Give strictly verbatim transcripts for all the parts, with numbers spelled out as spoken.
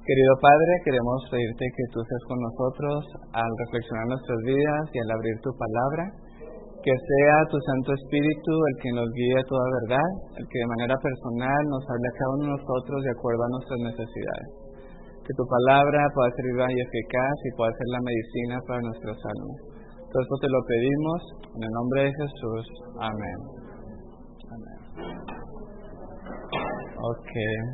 Querido Padre, queremos pedirte que tú seas con nosotros al reflexionar nuestras vidas y al abrir tu palabra, que sea tu Santo Espíritu el que nos guíe a toda verdad, el que de manera personal nos hable a cada uno de nosotros de acuerdo a nuestras necesidades. Que tu palabra pueda ser viva y eficaz y pueda ser la medicina para nuestras almas. Todo esto te lo pedimos en el nombre de Jesús. Amén. Amén. Ok.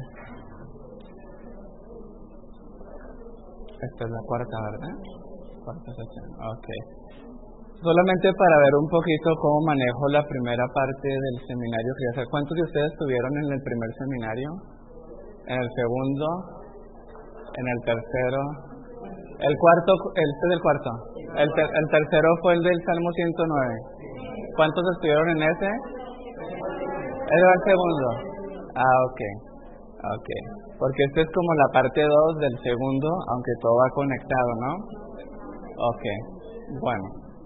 Esta es la cuarta, ¿verdad? Cuarta sesión. Ok. Solamente para ver un poquito cómo manejo la primera parte del seminario que ya sé. ¿Cuántos de ustedes estuvieron en el primer seminario? ¿En el segundo? ¿En el tercero? ¿El cuarto? ¿Este es el cuarto? El, ter, el tercero fue el del Salmo ciento nueve. ¿Cuántos estuvieron en ese? ¿Ese va el segundo? Ah, ok. Ok. Porque esta es como la parte dos del segundo, aunque todo va conectado, ¿no? Ok. Bueno.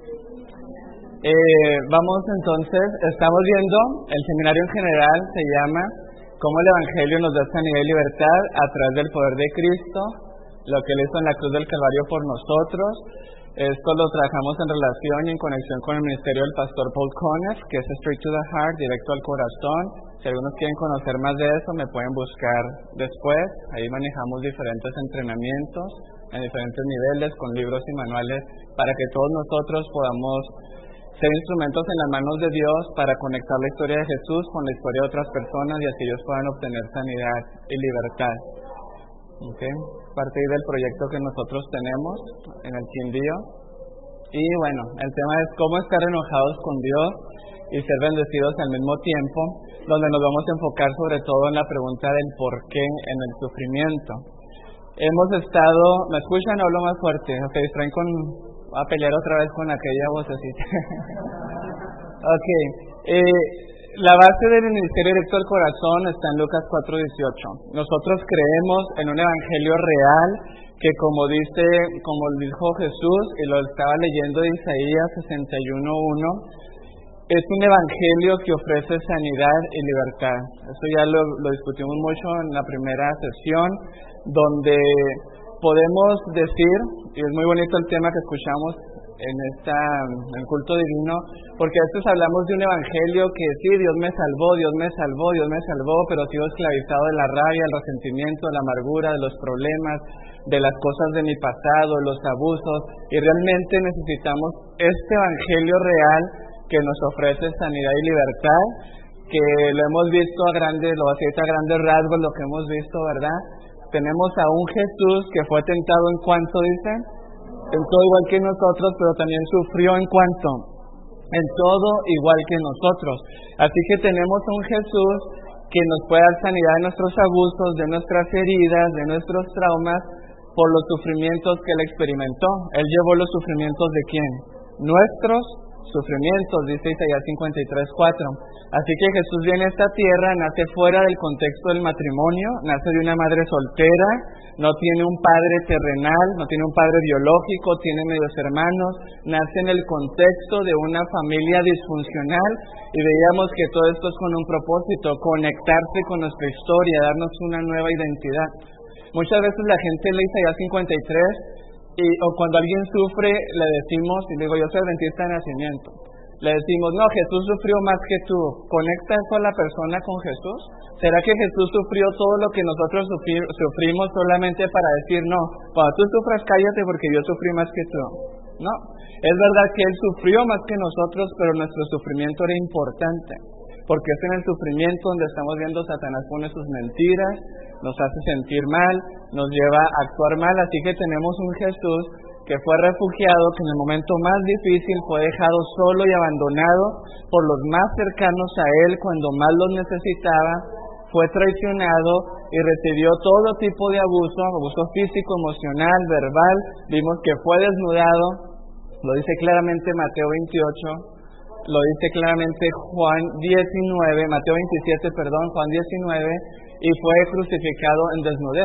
Eh, vamos entonces, estamos viendo, el seminario en general se llama Cómo el Evangelio nos da sanidad y libertad a través del poder de Cristo, lo que Él hizo en la cruz del Calvario por nosotros. Esto lo trabajamos en relación y en conexión con el ministerio del pastor Paul Conner, que es Straight to the Heart, directo al corazón. Si algunos quieren conocer más de eso, me pueden buscar después. Ahí manejamos diferentes entrenamientos en diferentes niveles, con libros y manuales, para que todos nosotros podamos ser instrumentos en las manos de Dios para conectar la historia de Jesús con la historia de otras personas y así ellos puedan obtener sanidad y libertad. Okay. Parte del proyecto que nosotros tenemos en el Quindío. Y bueno, el tema es cómo estar enojados con Dios y ser bendecidos al mismo tiempo, donde nos vamos a enfocar sobre todo en la pregunta del por qué en el sufrimiento. Hemos estado, ¿me escuchan o hablo más fuerte? Ok, traen con, a pelear otra vez con aquella vocecita. Ok, eh, la base del ministerio directo al corazón está en Lucas cuatro dieciocho. Nosotros creemos en un evangelio real que, como dice, como dijo Jesús, y lo estaba leyendo de Isaías sesenta y uno uno, es un evangelio que ofrece sanidad y libertad. Eso ya lo, lo discutimos mucho en la primera sesión, donde podemos decir, y es muy bonito el tema que escuchamos en esta en el culto divino, porque a veces hablamos de un evangelio que sí, Dios me salvó, Dios me salvó, Dios me salvó, pero sigo esclavizado de la rabia, el resentimiento, de la amargura, de los problemas, de las cosas de mi pasado, los abusos, y realmente necesitamos este evangelio real que nos ofrece sanidad y libertad, que lo hemos visto a grandes, lo voy a decir a grandes rasgos, lo que hemos visto, ¿verdad? Tenemos a un Jesús que fue tentado en cuanto, dicen, en todo igual que nosotros, pero también sufrió en cuanto, en todo igual que nosotros. Así que tenemos a un Jesús que nos puede dar sanidad de nuestros abusos, de nuestras heridas, de nuestros traumas, por los sufrimientos que Él experimentó. Él llevó los sufrimientos de ¿quién? Nuestros sufrimientos, dice Isaías cincuenta y tres cuatro. Así que Jesús viene a esta tierra, nace fuera del contexto del matrimonio, nace de una madre soltera, no tiene un padre terrenal, no tiene un padre biológico, tiene medios hermanos, nace en el contexto de una familia disfuncional, y veíamos que todo esto es con un propósito, conectarse con nuestra historia, darnos una nueva identidad. Muchas veces la gente lee Isaías cincuenta y tres y, o cuando alguien sufre le decimos, y digo yo soy adventista de nacimiento, le decimos, no, Jesús sufrió más que tú. ¿Conecta eso a la persona con Jesús? ¿Será que Jesús sufrió todo lo que nosotros sufri, sufrimos solamente para decir, no, cuando tú sufras cállate porque yo sufrí más que tú? No, es verdad que Él sufrió más que nosotros, pero nuestro sufrimiento era importante, porque es en el sufrimiento donde estamos viendo Satanás pone sus mentiras, nos hace sentir mal, nos lleva a actuar mal. Así que tenemos un Jesús que fue refugiado, que en el momento más difícil fue dejado solo y abandonado por los más cercanos a Él cuando más los necesitaba, fue traicionado y recibió todo tipo de abuso, abuso físico, emocional, verbal. Vimos que fue desnudado, lo dice claramente Mateo veintiocho, lo dice claramente Juan diecinueve, Mateo veintisiete, perdón, Juan diecinueve, y fue crucificado en desnudez.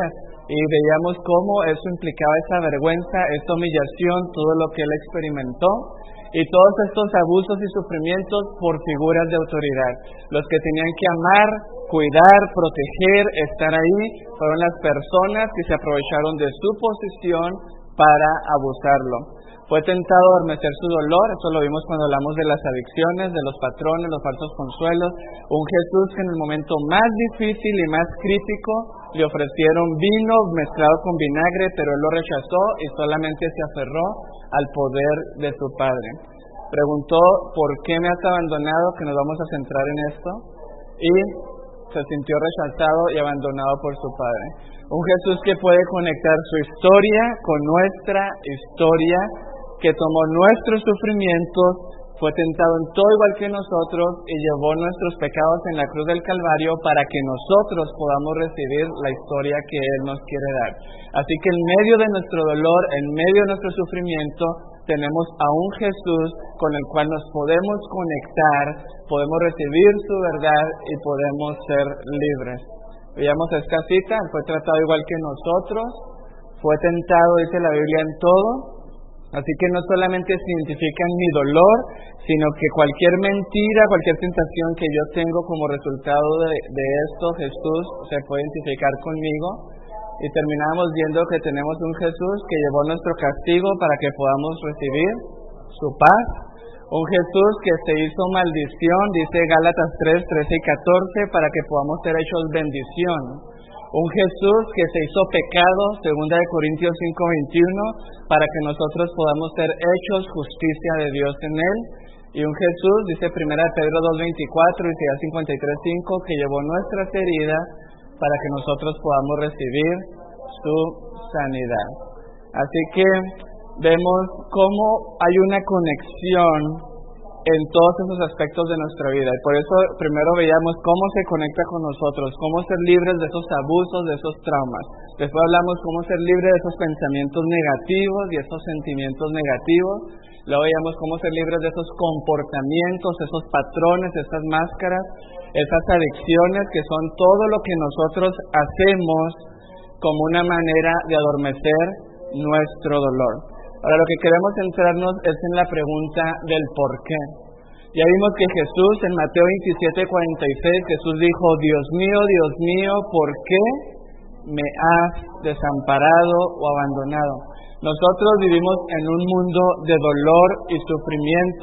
y veíamos cómo eso implicaba esa vergüenza, esa humillación, todo lo que él experimentó, y todos estos abusos y sufrimientos por figuras de autoridad. Los que tenían que amar, cuidar, proteger, estar ahí, fueron las personas que se aprovecharon de su posición para abusarlo. Fue tentado a adormecer su dolor, eso lo vimos cuando hablamos de las adicciones, de los patrones, los falsos consuelos. Un Jesús que en el momento más difícil y más crítico le ofrecieron vino mezclado con vinagre, pero él lo rechazó y solamente se aferró al poder de su Padre. Preguntó, ¿por qué me has abandonado? Que nos vamos a centrar en esto. Y se sintió rechazado y abandonado por su Padre. Un Jesús que puede conectar su historia con nuestra historia, que tomó nuestros sufrimientos, fue tentado en todo igual que nosotros y llevó nuestros pecados en la cruz del Calvario para que nosotros podamos recibir la historia que Él nos quiere dar. Así que en medio de nuestro dolor, en medio de nuestro sufrimiento, tenemos a un Jesús con el cual nos podemos conectar, podemos recibir su verdad y podemos ser libres. Veamos esta cita, Él fue tratado igual que nosotros, fue tentado, dice la Biblia, en todo. Así que no solamente se identifica en mi dolor, sino que cualquier mentira, cualquier tentación que yo tengo como resultado de, de esto, Jesús se puede identificar conmigo. Y terminamos viendo que tenemos un Jesús que llevó nuestro castigo para que podamos recibir su paz. Un Jesús que se hizo maldición, dice Gálatas tres, trece y catorce, para que podamos ser hechos bendición. Un Jesús que se hizo pecado, segunda de Corintios cinco, veintiuno, para que nosotros podamos ser hechos justicia de Dios en Él. Y un Jesús, dice primera de Pedro dos, veinticuatro y Isaías cincuenta y tres, cinco, que llevó nuestras heridas para que nosotros podamos recibir su sanidad. Así que vemos cómo hay una conexión en todos esos aspectos de nuestra vida. Y por eso primero veíamos cómo se conecta con nosotros, cómo ser libres de esos abusos, de esos traumas. Después hablamos cómo ser libres de esos pensamientos negativos y esos sentimientos negativos. Luego veíamos cómo ser libres de esos comportamientos, esos patrones, esas máscaras, esas adicciones que son todo lo que nosotros hacemos como una manera de adormecer nuestro dolor. Ahora lo que queremos centrarnos es en la pregunta del por qué. Ya vimos que Jesús en Mateo veintisiete, cuarenta y seis, Jesús dijo, Dios mío, Dios mío, ¿por qué me has desamparado o abandonado? Nosotros vivimos en un mundo de dolor y sufrimiento,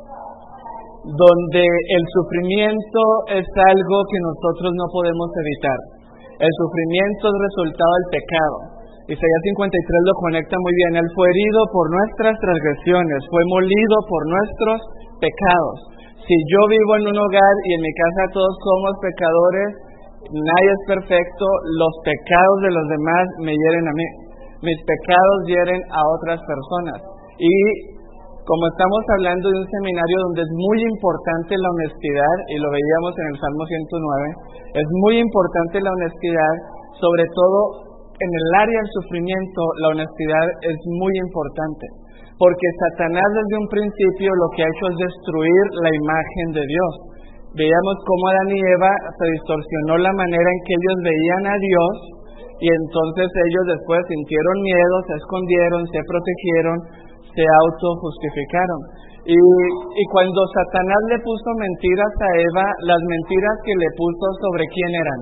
donde el sufrimiento es algo que nosotros no podemos evitar. El sufrimiento es resultado del pecado. Isaías cincuenta y tres lo conecta muy bien. Él fue herido por nuestras transgresiones, fue molido por nuestros pecados. Si yo vivo en un hogar y en mi casa todos somos pecadores, nadie es perfecto, los pecados de los demás me hieren a mí. Mis pecados hieren a otras personas. Y como estamos hablando de un seminario donde es muy importante la honestidad, y lo veíamos en el Salmo ciento nueve, es muy importante la honestidad, sobre todo en el área del sufrimiento. La honestidad es muy importante, porque Satanás desde un principio lo que ha hecho es destruir la imagen de Dios. Veíamos cómo Adán y Eva se distorsionó la manera en que ellos veían a Dios, y entonces ellos después sintieron miedo, se escondieron, se protegieron, se autojustificaron. Y, y cuando Satanás le puso mentiras a Eva, las mentiras que le puso, ¿sobre quién eran?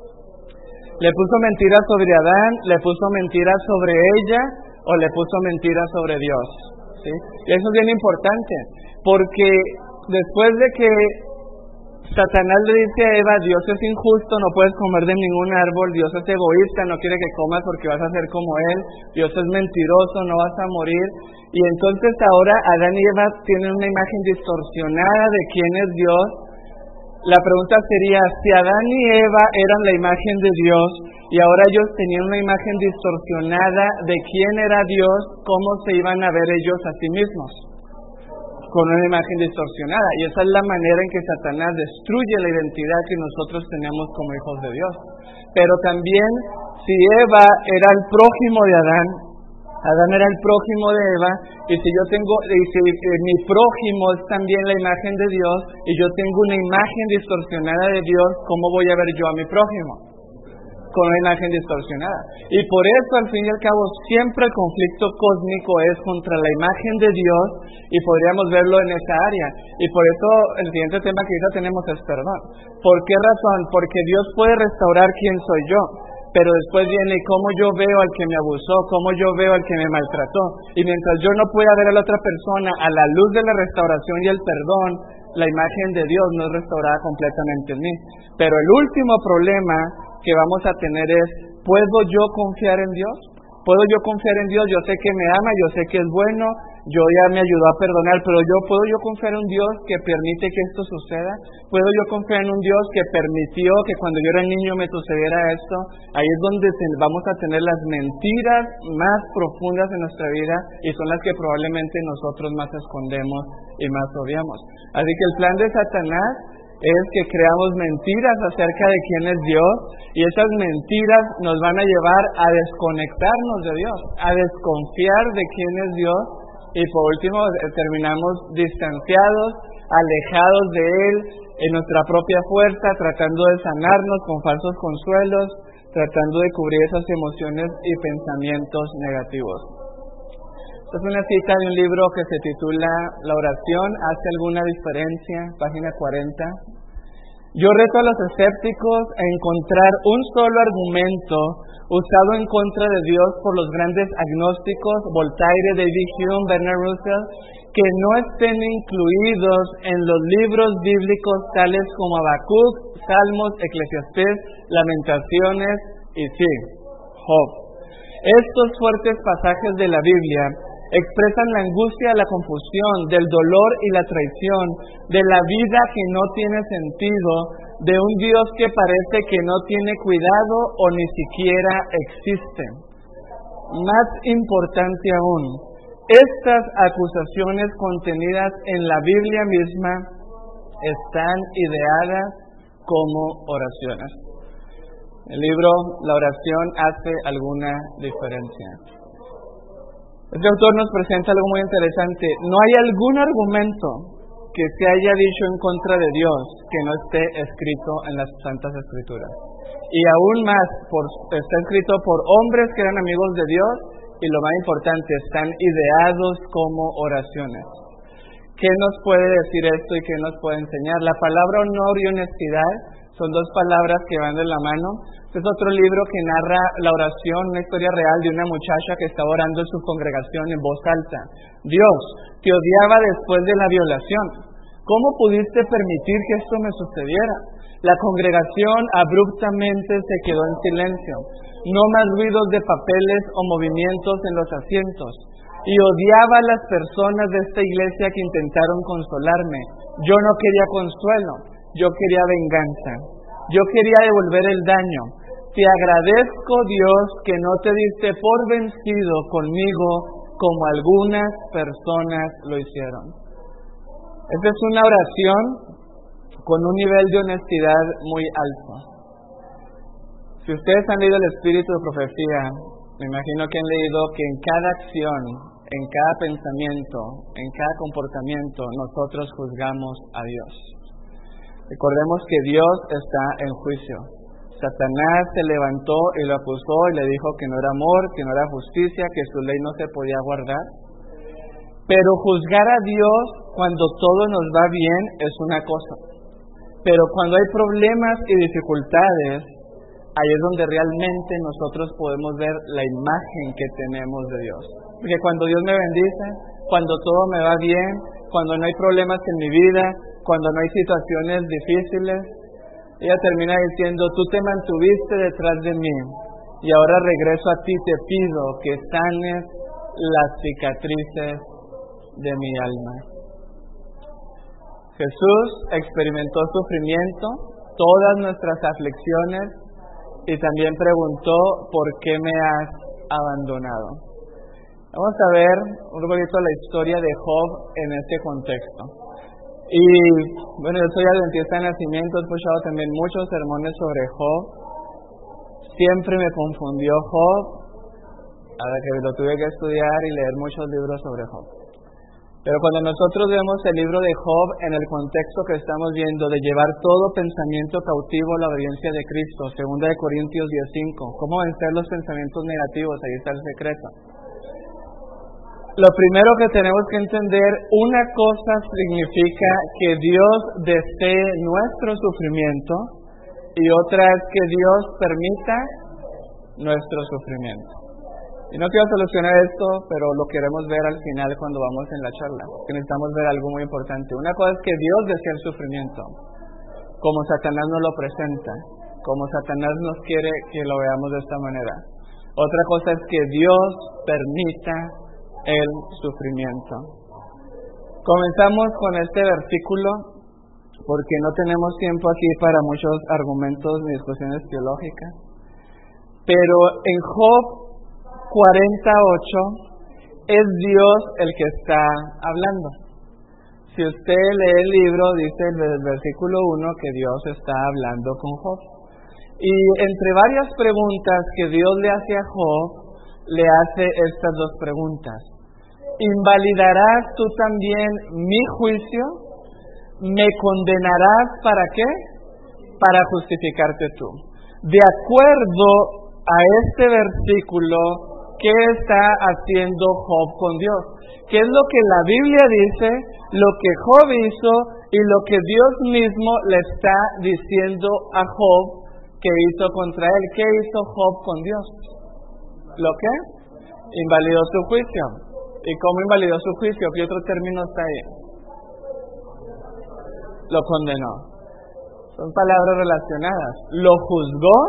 ¿Le puso mentiras sobre Adán? ¿Le puso mentiras sobre ella? ¿O le puso mentiras sobre Dios? ¿Sí? Y eso es bien importante, porque después de que Satanás le dice a Eva, Dios es injusto, no puedes comer de ningún árbol, Dios es egoísta, no quiere que comas porque vas a ser como Él, Dios es mentiroso, no vas a morir. Y entonces ahora Adán y Eva tienen una imagen distorsionada de quién es Dios. La pregunta sería, si Adán y Eva eran la imagen de Dios y ahora ellos tenían una imagen distorsionada de quién era Dios, ¿cómo se iban a ver ellos a sí mismos? Con una imagen distorsionada. Y esa es la manera en que Satanás destruye la identidad que nosotros tenemos como hijos de Dios. Pero también, si Eva era el prójimo de Adán, Adán era el prójimo de Eva, y si yo tengo, y si eh, mi prójimo es también la imagen de Dios, y yo tengo una imagen distorsionada de Dios, ¿cómo voy a ver yo a mi prójimo? con una imagen distorsionada. Y por eso, al fin y al cabo, siempre el conflicto cósmico es contra la imagen de Dios, y podríamos verlo en esa área. Y por eso el siguiente tema que ahorita tenemos es perdón. ¿Por qué razón? Porque Dios puede restaurar quién soy yo, pero después viene cómo yo veo al que me abusó, cómo yo veo al que me maltrató. Y mientras yo no pueda ver a la otra persona a la luz de la restauración y el perdón, la imagen de Dios no es restaurada completamente en mí. Pero el último problema que vamos a tener es, ¿puedo yo confiar en Dios? ¿Puedo yo confiar en Dios? Yo sé que me ama, yo sé que es bueno, yo ya me ayudó a perdonar, pero yo ¿puedo yo confiar en un Dios que permite que esto suceda? ¿Puedo yo confiar en un Dios que permitió que cuando yo era niño me sucediera esto? Ahí es donde vamos a tener las mentiras más profundas de nuestra vida, y son las que probablemente nosotros más escondemos y más odiamos. Así que el plan de Satanás es que creamos mentiras acerca de quién es Dios, y esas mentiras nos van a llevar a desconectarnos de Dios, a desconfiar de quién es Dios, y por último terminamos distanciados, alejados de Él, en nuestra propia fuerza, tratando de sanarnos con falsos consuelos, tratando de cubrir esas emociones y pensamientos negativos. Esta es una cita de un libro que se titula La oración hace alguna diferencia, página cuarenta. Yo reto a los escépticos a encontrar un solo argumento usado en contra de Dios por los grandes agnósticos, Voltaire, David Hume, Bernard Russell, que no estén incluidos en los libros bíblicos tales como Habacuc, Salmos, Eclesiastés, Lamentaciones y sí, Job. Estos fuertes pasajes de la Biblia expresan la angustia, la confusión, del dolor y la traición, de la vida que no tiene sentido, de un Dios que parece que no tiene cuidado o ni siquiera existe. Más importante aún, estas acusaciones contenidas en la Biblia misma están ideadas como oraciones. El libro La oración hace alguna diferencia. Este autor nos presenta algo muy interesante. No hay algún argumento que se haya dicho en contra de Dios que no esté escrito en las Santas Escrituras. Y aún más, por, está escrito por hombres que eran amigos de Dios, y lo más importante, están ideados como oraciones. ¿Qué nos puede decir esto y qué nos puede enseñar? La palabra honor y honestidad son dos palabras que van de la mano. Este es otro libro que narra la oración, una historia real de una muchacha que estaba orando en su congregación en voz alta. Dios, te odiaba después de la violación. ¿Cómo pudiste permitir que esto me sucediera? La congregación abruptamente se quedó en silencio. No más ruidos de papeles o movimientos en los asientos. Y odiaba a las personas de esta iglesia que intentaron consolarme. Yo no quería consuelo, yo quería venganza. Yo quería devolver el daño. Te agradezco, Dios, que no te diste por vencido conmigo como algunas personas lo hicieron. Esta es una oración con un nivel de honestidad muy alto. Si ustedes han leído el Espíritu de Profecía, me imagino que han leído que en cada acción, en cada pensamiento, en cada comportamiento, nosotros juzgamos a Dios. Recordemos que Dios está en juicio. Satanás se levantó y lo acusó y le dijo que no era amor, que no era justicia, que su ley no se podía guardar. Pero juzgar a Dios cuando todo nos va bien es una cosa. Pero cuando hay problemas y dificultades, ahí es donde realmente nosotros podemos ver la imagen que tenemos de Dios. Porque cuando Dios me bendice, cuando todo me va bien, cuando no hay problemas en mi vida, cuando no hay situaciones difíciles, ella termina diciendo, tú te mantuviste detrás de mí y ahora regreso a ti, te pido que sanes las cicatrices de mi alma. Jesús experimentó sufrimiento, todas nuestras aflicciones, y también preguntó, ¿por qué me has abandonado? Vamos a ver un poquito la historia de Job en este contexto. Y bueno, yo soy adventista de nacimiento, he escuchado también muchos sermones sobre Job. Siempre me confundió Job, a ver que lo tuve que estudiar y leer muchos libros sobre Job. Pero cuando nosotros vemos el libro de Job en el contexto que estamos viendo de llevar todo pensamiento cautivo a la obediencia de Cristo, segunda de Corintios diez cinco, ¿cómo vencer los pensamientos negativos? Ahí está el secreto. Lo primero que tenemos que entender, una cosa significa que Dios desee nuestro sufrimiento y otra es que Dios permita nuestro sufrimiento. Y no quiero solucionar esto, pero lo queremos ver al final cuando vamos en la charla, que necesitamos ver algo muy importante. Una cosa es que Dios desea el sufrimiento, como Satanás nos lo presenta, como Satanás nos quiere que lo veamos de esta manera. Otra cosa es que Dios permita el sufrimiento. Comenzamos con este versículo, porque no tenemos tiempo aquí para muchos argumentos ni discusiones teológicas. Pero en Job cuarenta y ocho es Dios el que está hablando. Si usted lee el libro, dice en el versículo uno que Dios está hablando con Job. Y entre varias preguntas que Dios le hace a Job, le hace estas dos preguntas. ¿Invalidarás tú también mi juicio? ¿Me condenarás para qué? Para justificarte tú. De acuerdo a este versículo, ¿qué está haciendo Job con Dios? ¿Qué es lo que la Biblia dice, lo que Job hizo y lo que Dios mismo le está diciendo a Job que hizo contra él? ¿Qué hizo Job con Dios? ¿Lo qué? Invalidó su juicio. ¿Y cómo invalidó su juicio? ¿Qué otro término está ahí? Lo condenó. Son palabras relacionadas. Lo juzgó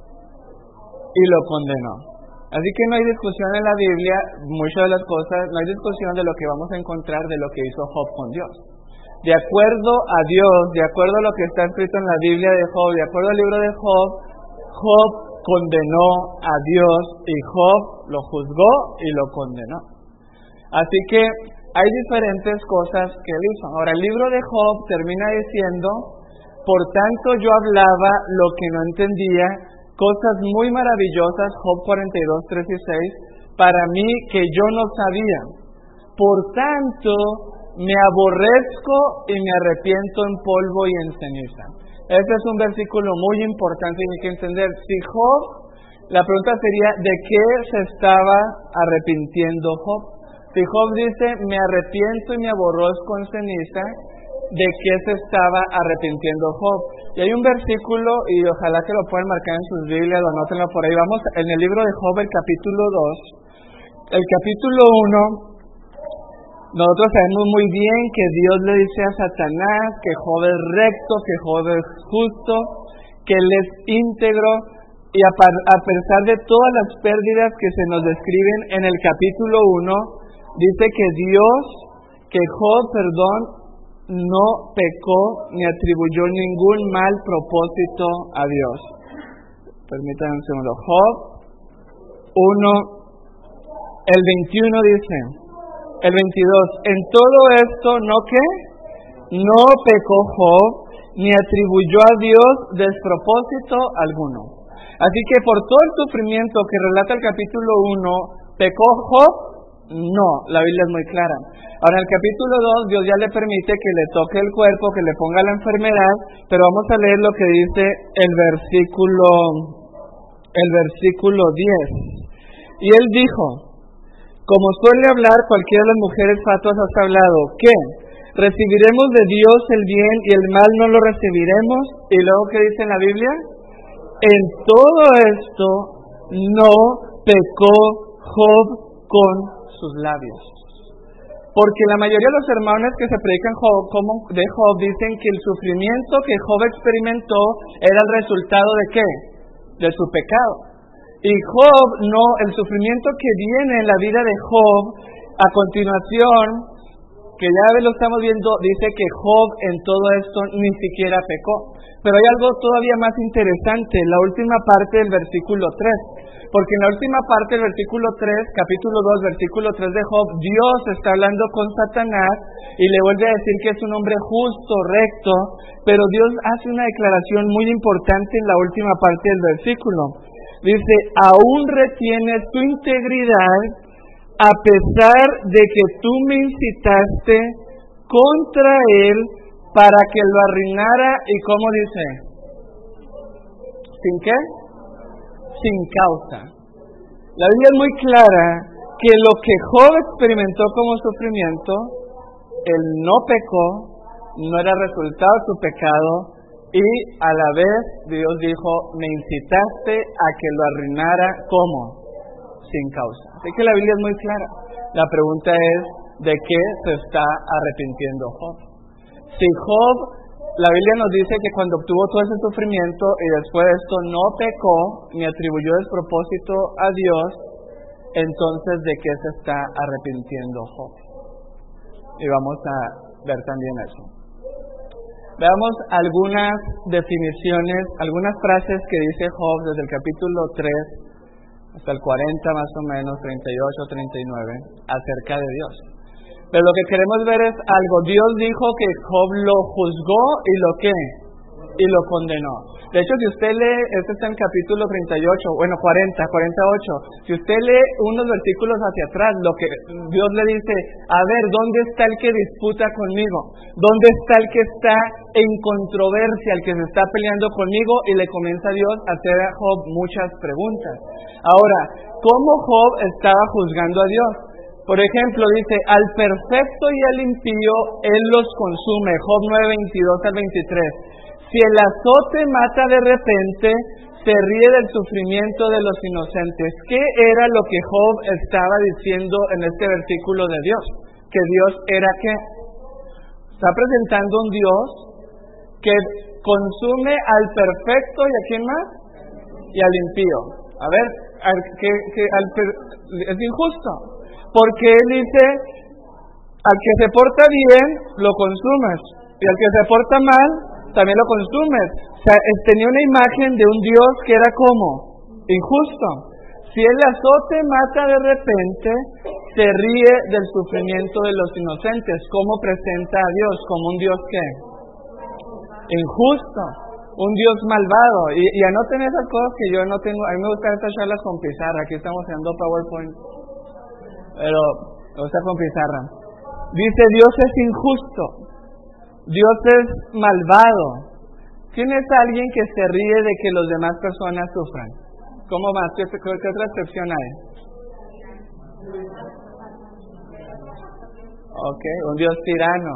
y lo condenó. Así que no hay discusión en la Biblia, muchas de las cosas, no hay discusión de lo que vamos a encontrar de lo que hizo Job con Dios. De acuerdo a Dios, de acuerdo a lo que está escrito en la Biblia de Job, de acuerdo al libro de Job, Job condenó a Dios y Job lo juzgó y lo condenó. Así que hay diferentes cosas que él hizo. Ahora, el libro de Job termina diciendo, por tanto yo hablaba lo que no entendía, cosas muy maravillosas, Job cuarenta y dos, tres y seis, para mí que yo no sabía. Por tanto, me aborrezco y me arrepiento en polvo y en ceniza. Este es un versículo muy importante y hay que entender. Si Job, la pregunta sería, ¿de qué se estaba arrepintiendo Job? Si Job dice, me arrepiento y me aborrezco en ceniza, ¿de qué se estaba arrepintiendo Job? Y hay un versículo, y ojalá que lo puedan marcar en sus Biblias, o anótenlo por ahí. Vamos en el libro de Job, el capítulo dos. El capítulo uno, nosotros sabemos muy bien que Dios le dice a Satanás que Job es recto, que Job es justo, que él es íntegro, y a, a pesar de todas las pérdidas que se nos describen en el capítulo uno, dice que Dios, que Job, perdón, no pecó ni atribuyó ningún mal propósito a Dios. Permítanme un segundo. Job uno, el veintiuno dice, el veintidós, en todo esto, ¿no qué? No pecó Job, ni atribuyó a Dios despropósito alguno. Así que por todo el sufrimiento que relata el capítulo uno, ¿pecó Job? No, la Biblia es muy clara. Ahora en el capítulo dos, Dios ya le permite que le toque el cuerpo, que le ponga la enfermedad, pero vamos a leer lo que dice el versículo, el versículo diez. Y él dijo, como suele hablar cualquiera de las mujeres fatuas, has hablado, ¿qué? ¿Recibiremos de Dios el bien y el mal no lo recibiremos? Y luego, ¿qué dice en la Biblia? En todo esto no pecó Job con sus labios. Porque la mayoría de los sermones que se predican Job, como de Job dicen que el sufrimiento que Job experimentó era el resultado de ¿qué? De su pecado. Y Job no, el sufrimiento que viene en la vida de Job, a continuación, que ya lo estamos viendo, dice que Job en todo esto ni siquiera pecó. Pero hay algo todavía más interesante, la última parte del versículo tres. Porque en la última parte del versículo tres, capítulo dos, versículo tres de Job, Dios está hablando con Satanás y le vuelve a decir que es un hombre justo, recto, pero Dios hace una declaración muy importante en la última parte del versículo. Dice, aún retienes tu integridad a pesar de que tú me incitaste contra él para que lo arruinara, ¿y cómo dice? ¿Sin qué? Sin causa. La Biblia es muy clara que lo que Job experimentó como sufrimiento, él no pecó, no era resultado de su pecado, y a la vez Dios dijo, me incitaste a que lo arruinara, ¿cómo? Sin causa. Así que la Biblia es muy clara. La pregunta es, ¿de qué se está arrepintiendo Job? Si Job, la Biblia nos dice que cuando obtuvo todo ese sufrimiento y después de esto no pecó ni atribuyó despropósito a Dios, entonces ¿de qué se está arrepintiendo Job? Y vamos a ver también eso. Veamos algunas definiciones, algunas frases que dice Job desde el capítulo tres hasta el cuarenta más o menos, treinta y ocho, treinta y nueve, acerca de Dios. Pero lo que queremos ver es algo. Dios dijo que Job lo juzgó y lo qué, y lo condenó. De hecho, si usted lee, este está en el capítulo treinta y ocho, bueno, cuarenta, cuarenta y ocho, si usted lee unos versículos hacia atrás, lo que Dios le dice, a ver, ¿dónde está el que disputa conmigo? ¿Dónde está el que está en controversia, el que se está peleando conmigo? Y le comienza Dios a hacer a Job muchas preguntas. Ahora, ¿cómo Job estaba juzgando a Dios? Por ejemplo, dice, al perfecto y al impío, Él los consume. Job nueve, veintidós al veintitrés. Si el azote mata de repente, se ríe del sufrimiento de los inocentes. ¿Qué era lo que Job estaba diciendo en este versículo de Dios? Que Dios era ¿qué? Está presentando un Dios que consume al perfecto y ¿a quién más? Y al impío. A ver, que, que al per... es injusto. Porque Él dice, al que se porta bien, lo consumes. Y al que se porta mal, también lo consumes. O sea, tenía una imagen de un Dios que era como injusto. Si el azote mata de repente, se ríe del sufrimiento de los inocentes. ¿Cómo presenta a Dios? Como un Dios ¿qué? Injusto. Un Dios malvado. Y, y anoten esas cosas que yo no tengo. A mí me gusta estas charlas con pizarra. Aquí estamos haciendo PowerPoint. Pero me gusta con pizarra. Dice, Dios es injusto. Dios es malvado. ¿Quién es alguien que se ríe de que los demás personas sufran? ¿Cómo más? ¿Qué, qué, qué otra excepción hay? Ok, un Dios tirano.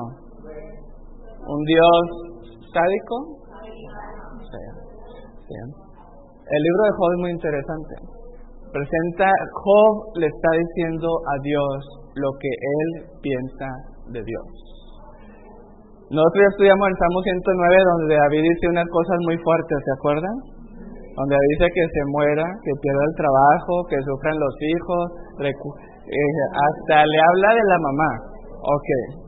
¿Un Dios sádico? Sí, sí. El libro de Job es muy interesante. Presenta, Job le está diciendo a Dios lo que él piensa de Dios. Nosotros ya estudiamos el Salmo ciento nueve, donde David dice unas cosas muy fuertes, ¿se acuerdan? Donde dice que se muera, que pierda el trabajo, que sufran los hijos, recu- eh, hasta le habla de la mamá. Ok.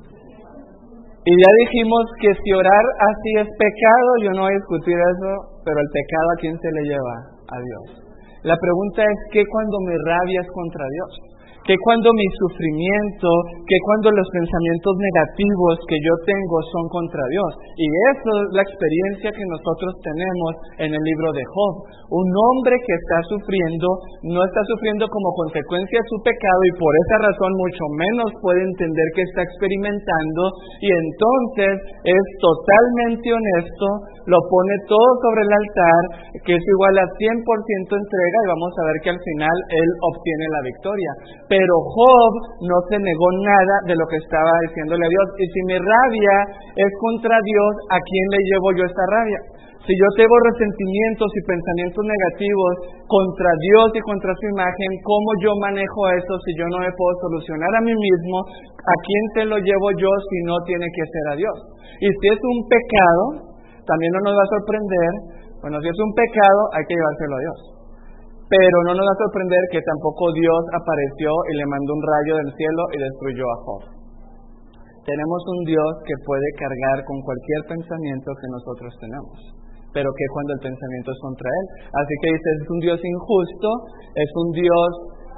Y ya dijimos que si orar así es pecado, yo no voy a discutir eso, pero el pecado ¿a quién se le lleva? A Dios. La pregunta es, ¿qué cuando mi rabia es contra Dios? ¿Qué cuando mi sufrimiento, qué cuando los pensamientos negativos que yo tengo son contra Dios? Y eso es la experiencia que nosotros tenemos en el libro de Job. Un hombre que está sufriendo, no está sufriendo como consecuencia de su pecado y por esa razón mucho menos puede entender que está experimentando, y entonces es totalmente honesto, lo pone todo sobre el altar, que es igual a cien por ciento entrega, y vamos a ver que al final él obtiene la victoria. Pero Job no se negó nada de lo que estaba diciéndole a Dios. Y si mi rabia es contra Dios, ¿a quién le llevo yo esta rabia? Si yo tengo resentimientos y pensamientos negativos contra Dios y contra su imagen, ¿cómo yo manejo eso si yo no me puedo solucionar a mí mismo? ¿A quién te lo llevo yo si no tiene que ser a Dios? Y si es un pecado, también no nos va a sorprender. Bueno, si es un pecado, hay que llevárselo a Dios. Pero no nos va a sorprender que tampoco Dios apareció y le mandó un rayo del cielo y destruyó a Job. Tenemos un Dios que puede cargar con cualquier pensamiento que nosotros tenemos, pero que cuando el pensamiento es contra Él. Así que dice, es un Dios injusto, es un Dios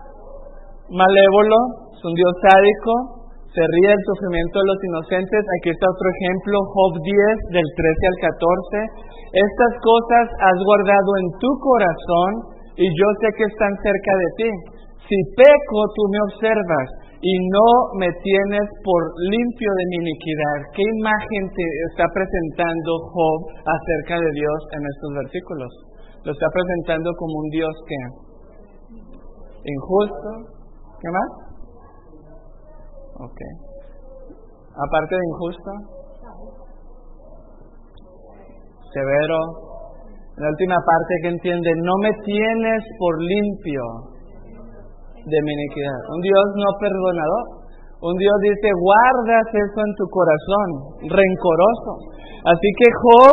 malévolo, es un Dios sádico, se ríe del sufrimiento de los inocentes. Aquí está otro ejemplo, Job diez, del trece al catorce. Estas cosas has guardado en tu corazón, y yo sé que están cerca de ti. Si peco, tú me observas y no me tienes por limpio de mi iniquidad. ¿Qué imagen te está presentando Job acerca de Dios en estos versículos? Lo está presentando como un Dios que injusto. ¿Qué más? Ok. Aparte de injusto, severo. En la última parte que entiende, no me tienes por limpio de mi iniquidad. Un Dios no perdonador. Un Dios dice, guardas eso en tu corazón, rencoroso. Así que Job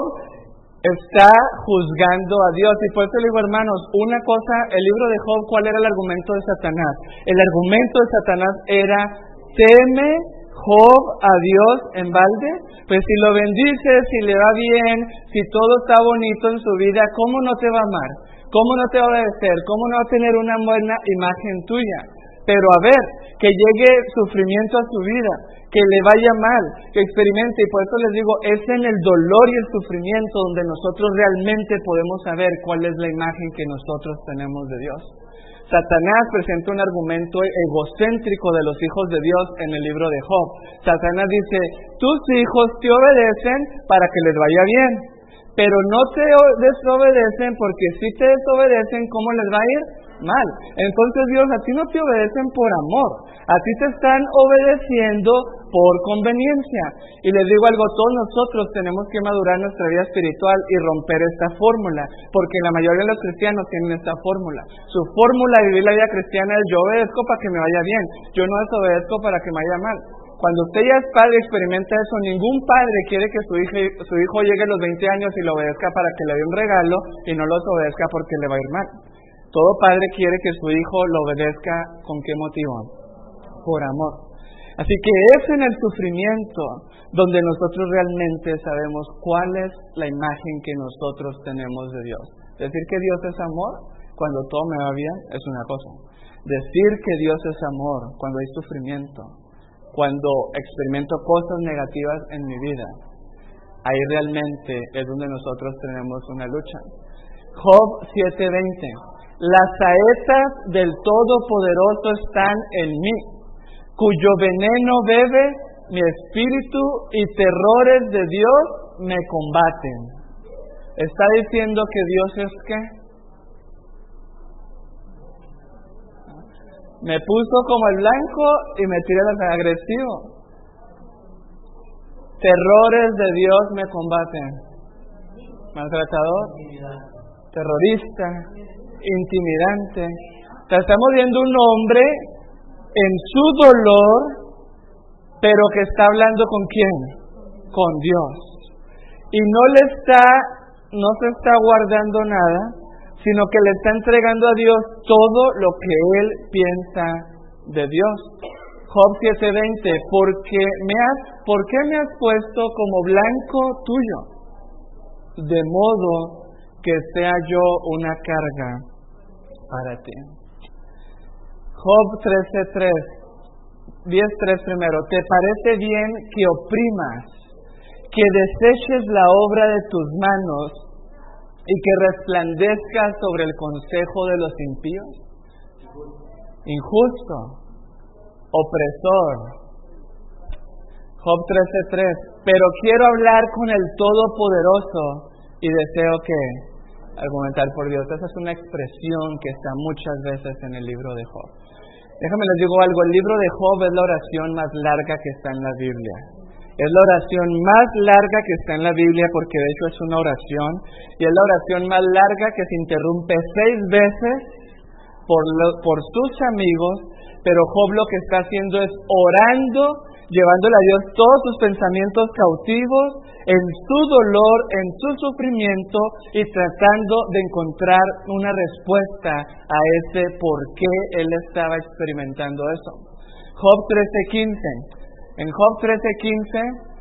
está juzgando a Dios. Y por eso le digo, hermanos, una cosa, el libro de Job, ¿cuál era el argumento de Satanás? El argumento de Satanás era, teme Job a Dios en balde. Pues si lo bendices, si le va bien, si todo está bonito en su vida, ¿cómo no te va a amar? ¿Cómo no te va a obedecer? ¿Cómo no va a tener una buena imagen tuya? Pero a ver, que llegue sufrimiento a su vida, que le vaya mal, que experimente, y por eso les digo, es en el dolor y el sufrimiento donde nosotros realmente podemos saber cuál es la imagen que nosotros tenemos de Dios. Satanás presenta un argumento egocéntrico de los hijos de Dios en el libro de Job. Satanás dice, tus hijos te obedecen para que les vaya bien, pero no te desobedecen porque si te desobedecen, ¿cómo les va a ir? Mal. Entonces Dios, a ti no te obedecen por amor, a ti te están obedeciendo por conveniencia. Y les digo algo, todos nosotros tenemos que madurar nuestra vida espiritual y romper esta fórmula, porque la mayoría de los cristianos tienen esta fórmula. Su fórmula de vivir la vida cristiana es, yo obedezco para que me vaya bien, yo no desobedezco para que me vaya mal. Cuando usted ya es padre y experimenta eso, ningún padre quiere que su hijo, su hijo llegue a los veinte años y lo obedezca para que le dé un regalo y no lo obedezca porque le va a ir mal. Todo padre quiere que su hijo lo obedezca, ¿con qué motivo? Por amor. Así que es en el sufrimiento donde nosotros realmente sabemos cuál es la imagen que nosotros tenemos de Dios. Decir que Dios es amor cuando todo me va bien es una cosa. Decir que Dios es amor cuando hay sufrimiento, cuando experimento cosas negativas en mi vida, ahí realmente es donde nosotros tenemos una lucha. Job siete veinte. Las saetas del Todopoderoso están en mí, cuyo veneno bebe mi espíritu y terrores de Dios me combaten. Está diciendo que Dios es ¿qué? Me puso como el blanco y me tiré el agresivo. Terrores de Dios me combaten. Maltratador, terrorista, intimidante. O sea, estamos viendo un hombre en su dolor, pero que está hablando con quién? Con Dios. Y no le está, no se está guardando nada, sino que le está entregando a Dios todo lo que él piensa de Dios. Job siete veinte, porque me has, ¿por qué me has puesto como blanco tuyo? De modo que sea yo una carga para ti. Job trece tres, diez tres primero. ¿Te parece bien que oprimas, que deseches la obra de tus manos y que resplandezcas sobre el consejo de los impíos? Injusto, opresor. Job trece tres. Pero quiero hablar con el Todopoderoso y deseo que argumentar por Dios. Esa es una expresión que está muchas veces en el libro de Job. Déjame les digo algo, el libro de Job es la oración más larga que está en la Biblia. Es la oración más larga que está en la Biblia porque de hecho es una oración y es la oración más larga que se interrumpe seis veces por, lo, por sus amigos, pero Job lo que está haciendo es orando, llevándole a Dios todos sus pensamientos cautivos en su dolor, en su sufrimiento y tratando de encontrar una respuesta a ese por qué él estaba experimentando eso. Job trece quince. En Job trece quince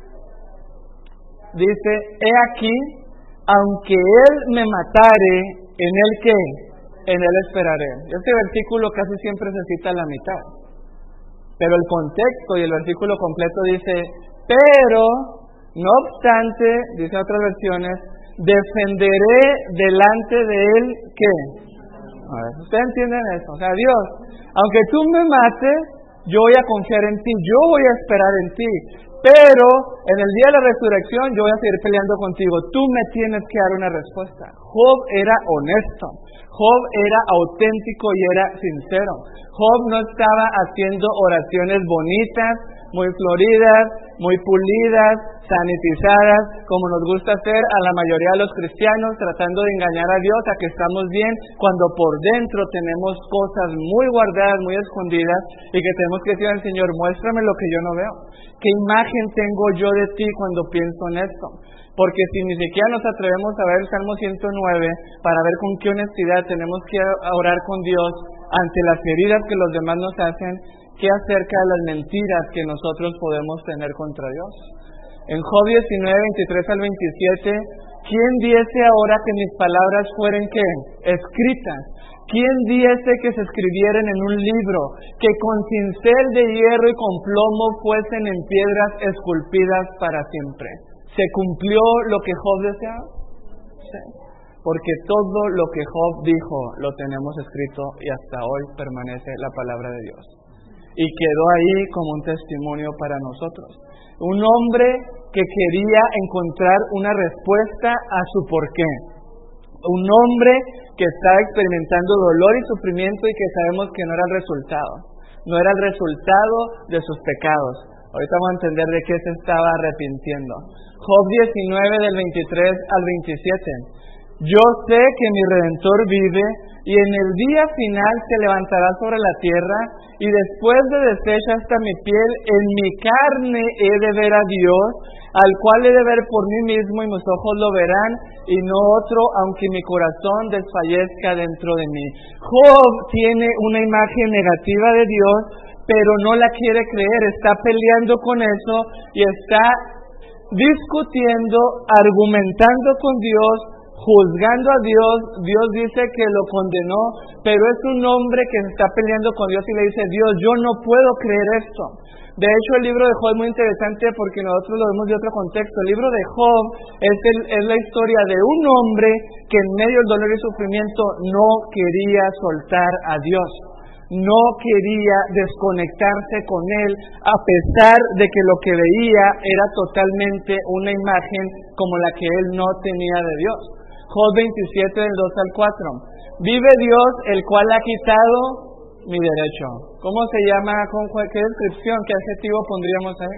dice, he aquí, aunque él me matare, en él qué, en él esperaré. Este versículo casi siempre se cita a la mitad, pero el contexto y el versículo completo dice, pero no obstante, dice otras versiones, defenderé delante de él ¿qué? A ver, ¿ustedes entienden eso? O sea, Dios, aunque tú me mates, yo voy a confiar en ti, yo voy a esperar en ti. Pero en el día de la resurrección yo voy a seguir peleando contigo. Tú me tienes que dar una respuesta. Job era honesto. Job era auténtico y era sincero. Job no estaba haciendo oraciones bonitas, muy floridas, muy pulidas, sanitizadas, como nos gusta hacer a la mayoría de los cristianos, tratando de engañar a Dios a que estamos bien, cuando por dentro tenemos cosas muy guardadas, muy escondidas, y que tenemos que decir al Señor, muéstrame lo que yo no veo. ¿Qué imagen tengo yo de ti cuando pienso en esto? Porque si ni siquiera nos atrevemos a ver el Salmo ciento nueve para ver con qué honestidad tenemos que orar con Dios ante las heridas que los demás nos hacen, ¿qué acerca de las mentiras que nosotros podemos tener contra Dios? En Job diecinueve, veintitrés al veintisiete, ¿quién diese ahora que mis palabras fueran ¿qué? Escritas? ¿Quién diese que se escribieran en un libro, que con cincel de hierro y con plomo fuesen en piedras esculpidas para siempre? ¿Se cumplió lo que Job deseaba? Sí. Porque todo lo que Job dijo lo tenemos escrito y hasta hoy permanece la palabra de Dios. Y quedó ahí como un testimonio para nosotros. Un hombre que quería encontrar una respuesta a su porqué. Un hombre que estaba experimentando dolor y sufrimiento y que sabemos que no era el resultado. No era el resultado de sus pecados. Ahorita vamos a entender de qué se estaba arrepintiendo. Job diecinueve del veintitrés al veintisiete. Yo sé que mi Redentor vive y en el día final se levantará sobre la tierra y después de deshecha hasta mi piel, en mi carne he de ver a Dios, al cual he de ver por mí mismo y mis ojos lo verán y no otro, aunque mi corazón desfallezca dentro de mí. Job tiene una imagen negativa de Dios, pero no la quiere creer, está peleando con eso y está discutiendo, argumentando con Dios, juzgando a Dios. Dios dice que lo condenó, pero es un hombre que se está peleando con Dios y le dice, Dios, yo no puedo creer esto. De hecho, el libro de Job es muy interesante porque nosotros lo vemos de otro contexto. El libro de Job es, el, es la historia de un hombre que en medio del dolor y sufrimiento no quería soltar a Dios. No quería desconectarse con Él, a pesar de que lo que veía era totalmente una imagen como la que Él no tenía de Dios. Job veintisiete, del dos al cuatro. Vive Dios, el cual ha quitado mi derecho. ¿Cómo se llama? ¿Qué descripción, qué adjetivo pondríamos ahí?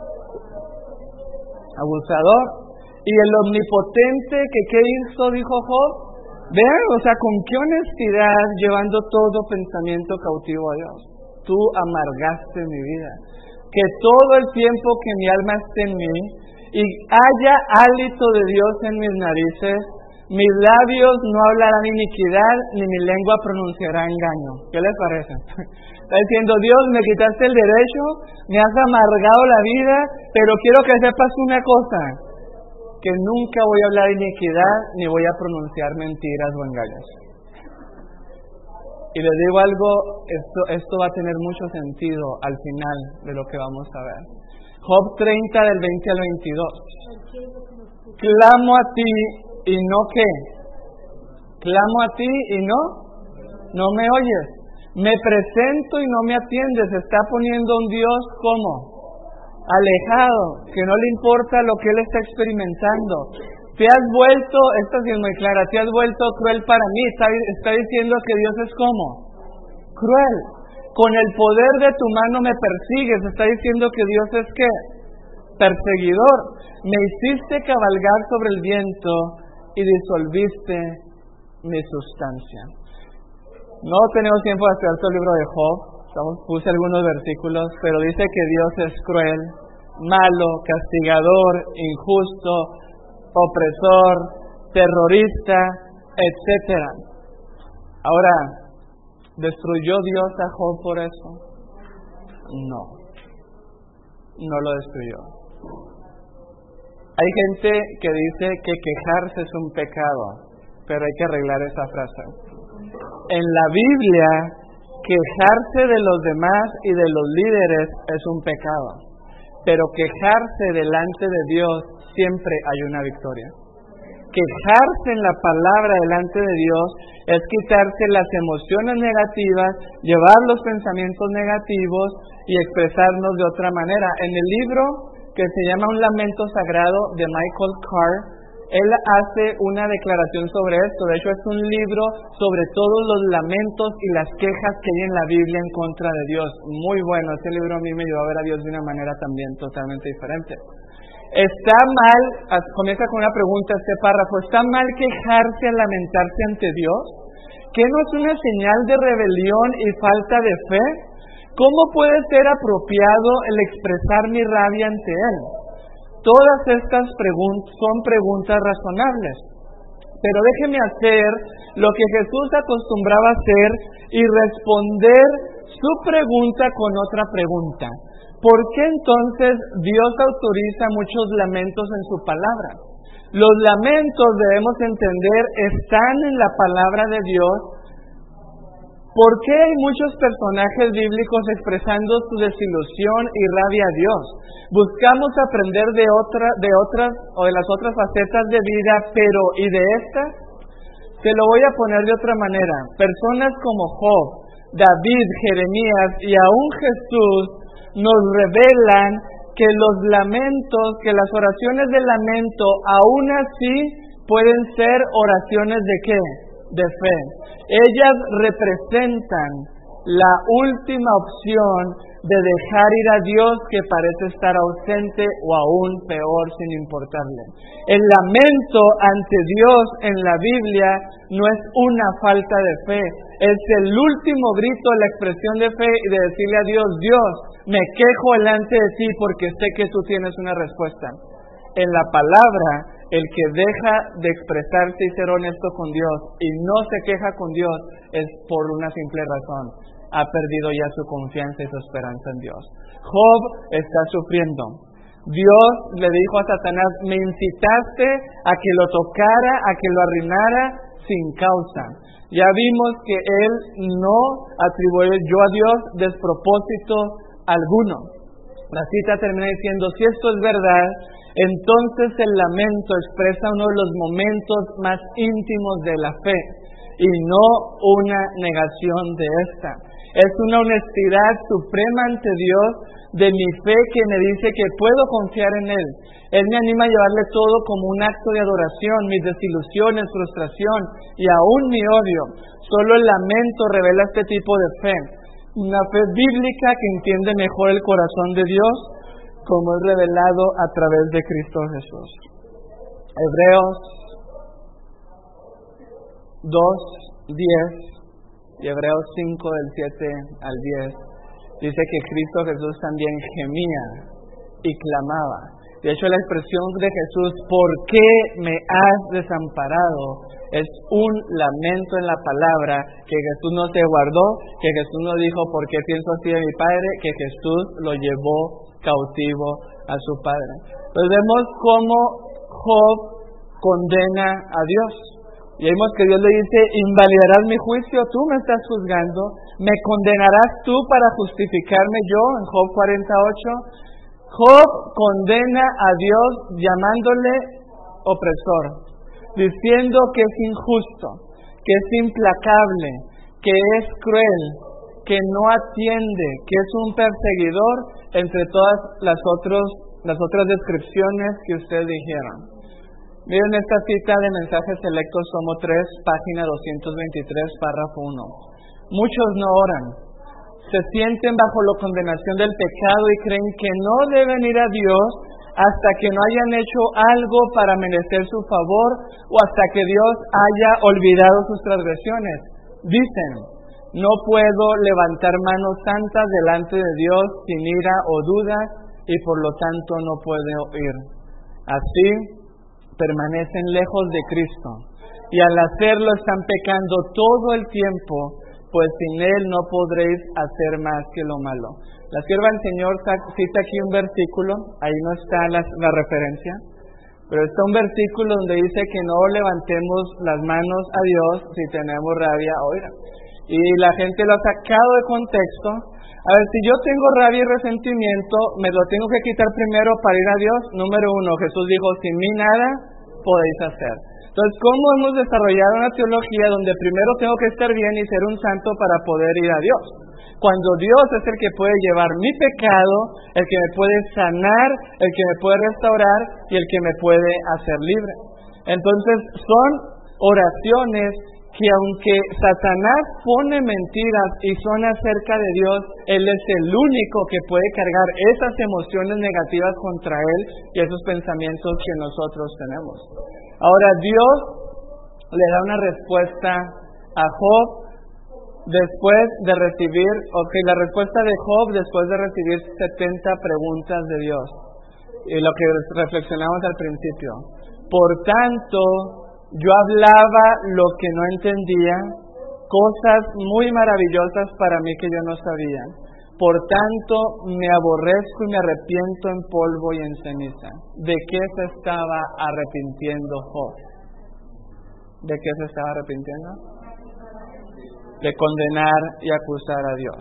Abusador. Y el omnipotente, que ¿qué hizo? Dijo Job. Vean, o sea, con qué honestidad, llevando todo pensamiento cautivo a Dios. Tú amargaste mi vida. Que todo el tiempo que mi alma esté en mí y haya hálito de Dios en mis narices, mis labios no hablarán iniquidad, ni mi lengua pronunciará engaño. ¿Qué les parece? Está diciendo, Dios, me quitaste el derecho, me has amargado la vida, pero quiero que sepas una cosa, que nunca voy a hablar iniquidad, ni voy a pronunciar mentiras o engaños. Y les digo algo, esto, esto va a tener mucho sentido al final de lo que vamos a ver. Job treinta, del veinte al veintidós. Clamo a ti y no qué. Clamo a ti y no, no me oyes. Me presento y no me atiendes. Se está poniendo un Dios como alejado, que no le importa lo que él está experimentando. Te has vuelto, esta sí es muy clara, te has vuelto cruel para mí. Está, está diciendo que Dios es como cruel. Con el poder de tu mano me persigues. Está diciendo que Dios es ¿qué? Perseguidor. Me hiciste cabalgar sobre el viento y disolviste mi sustancia. No tenemos tiempo de estudiar todo el libro de Job. Estamos, puse algunos versículos, pero dice que Dios es cruel, malo, castigador, injusto, opresor, terrorista, etcétera. Ahora, ¿destruyó Dios a Job por eso? No, no lo destruyó. Hay gente que dice que quejarse es un pecado, pero hay que arreglar esa frase. En la Biblia, quejarse de los demás y de los líderes es un pecado, pero quejarse delante de Dios siempre hay una victoria. quejarse en la palabra delante de Dios es quitarse las emociones negativas, llevar los pensamientos negativos y expresarnos de otra manera. En el libro que se llama Un lamento sagrado de Michael Carr, él hace una declaración sobre esto. De hecho, es un libro sobre todos los lamentos y las quejas que hay en la Biblia en contra de Dios. Muy bueno, este libro a mí me ayudó a ver a Dios de una manera también totalmente diferente. Está mal, comienza con una pregunta este párrafo, ¿está mal quejarse al lamentarse ante Dios? ¿Qué no es una señal de rebelión y falta de fe? ¿Cómo puede ser apropiado el expresar mi rabia ante Él? Todas estas preguntas son preguntas razonables, pero déjeme hacer lo que Jesús acostumbraba a hacer y responder su pregunta con otra pregunta. ¿Por qué entonces Dios autoriza muchos lamentos en su palabra? Los lamentos, debemos entender, están en la palabra de Dios. ¿Por qué hay muchos personajes bíblicos expresando su desilusión y rabia a Dios? Buscamos aprender de, otra, de otras o de las otras facetas de vida, pero ¿y de estas? Se lo voy a poner de otra manera. Personas como Job, David, Jeremías y aún Jesús nos revelan que los lamentos, que las oraciones de lamento, aún así pueden ser oraciones de ¿qué? De fe. Ellas representan la última opción de dejar ir a Dios que parece estar ausente o aún peor sin importarle. El lamento ante Dios en la Biblia no es una falta de fe, es el último grito, la expresión de fe y de decirle a Dios, Dios, me quejo delante de ti porque sé que tú tienes una respuesta. En la palabra, el que deja de expresarse y ser honesto con Dios y no se queja con Dios es por una simple razón. Ha perdido ya su confianza y su esperanza en Dios. Job está sufriendo. Dios le dijo a Satanás, me incitaste a que lo tocara, a que lo arruinara sin causa. Ya vimos que él no atribuyó a Dios despropósito alguno. La cita termina diciendo, si esto es verdad, entonces el lamento expresa uno de los momentos más íntimos de la fe y no una negación de esta. Es una honestidad suprema ante Dios de mi fe que me dice que puedo confiar en Él. Él me anima a llevarle todo como un acto de adoración, mis desilusiones, frustración y aún mi odio. Solo el lamento revela este tipo de fe. Una fe bíblica que entiende mejor el corazón de Dios, como es revelado a través de Cristo Jesús. Hebreos dos, diez y Hebreos cinco, del siete al diez, dice que Cristo Jesús también gemía y clamaba. De hecho, la expresión de Jesús, ¿por qué me has desamparado?, es un lamento en la palabra, que Jesús no se guardó, que Jesús no dijo, ¿por qué pienso así de mi Padre?, que Jesús lo llevó cautivo a su Padre. Entonces vemos cómo Job condena a Dios. Y vemos que Dios le dice, invalidarás mi juicio, tú me estás juzgando, me condenarás tú para justificarme yo, en Job cuarenta y ocho. Job condena a Dios llamándole opresor, diciendo que es injusto, que es implacable, que es cruel, que no atiende, que es un perseguidor, entre todas las, otros, las otras descripciones que ustedes dijeron. Miren esta cita de Mensajes Selectos, tomo tres, página doscientos veintitrés, párrafo uno. Muchos no oran, se sienten bajo la condenación del pecado y creen que no deben ir a Dios hasta que no hayan hecho algo para merecer su favor o hasta que Dios haya olvidado sus transgresiones. Dicen, no puedo levantar manos santas delante de Dios sin ira o dudas y por lo tanto no puedo ir. Así permanecen lejos de Cristo y al hacerlo están pecando todo el tiempo, pues sin Él no podréis hacer más que lo malo. La sierva del Señor cita aquí un versículo, ahí no está la, la referencia, pero está un versículo donde dice que no levantemos las manos a Dios si tenemos rabia o ira. Y la gente lo ha sacado de contexto. A ver, si yo tengo rabia y resentimiento, ¿me lo tengo que quitar primero para ir a Dios? Número uno, Jesús dijo, sin mí nada podéis hacer. Entonces, ¿cómo hemos desarrollado una teología donde primero tengo que estar bien y ser un santo para poder ir a Dios? Cuando Dios es el que puede llevar mi pecado, el que me puede sanar, el que me puede restaurar y el que me puede hacer libre. Entonces, son oraciones que aunque Satanás pone mentiras y son acerca de Dios, Él es el único que puede cargar esas emociones negativas contra Él y esos pensamientos que nosotros tenemos. Ahora, Dios le da una respuesta a Job después de recibir, ok, la respuesta de Job después de recibir setenta preguntas de Dios. Y lo que reflexionamos al principio. Por tanto, yo hablaba lo que no entendía, cosas muy maravillosas para mí que yo no sabía. Por tanto, me aborrezco y me arrepiento en polvo y en ceniza. ¿De qué se estaba arrepintiendo Job? ¿De qué se estaba arrepintiendo? De condenar y acusar a Dios.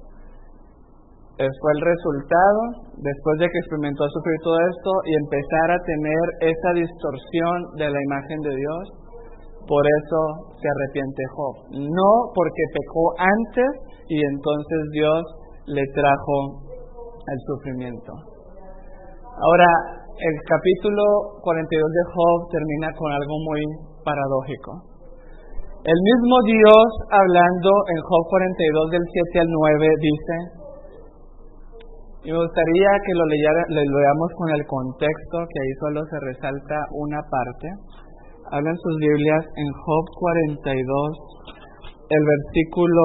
Fue el resultado, después de que experimentó sufrir todo esto y empezar a tener esa distorsión de la imagen de Dios. Por eso se arrepiente Job. No porque pecó antes y entonces Dios le trajo el sufrimiento. Ahora, el capítulo cuarenta y dos de Job termina con algo muy paradójico. El mismo Dios, hablando en Job cuarenta y dos del siete al nueve, dice, y me gustaría que lo leyera, lo leamos con el contexto, que ahí solo se resalta una parte. Hablan sus Biblias en Job cuarenta y dos, el versículo,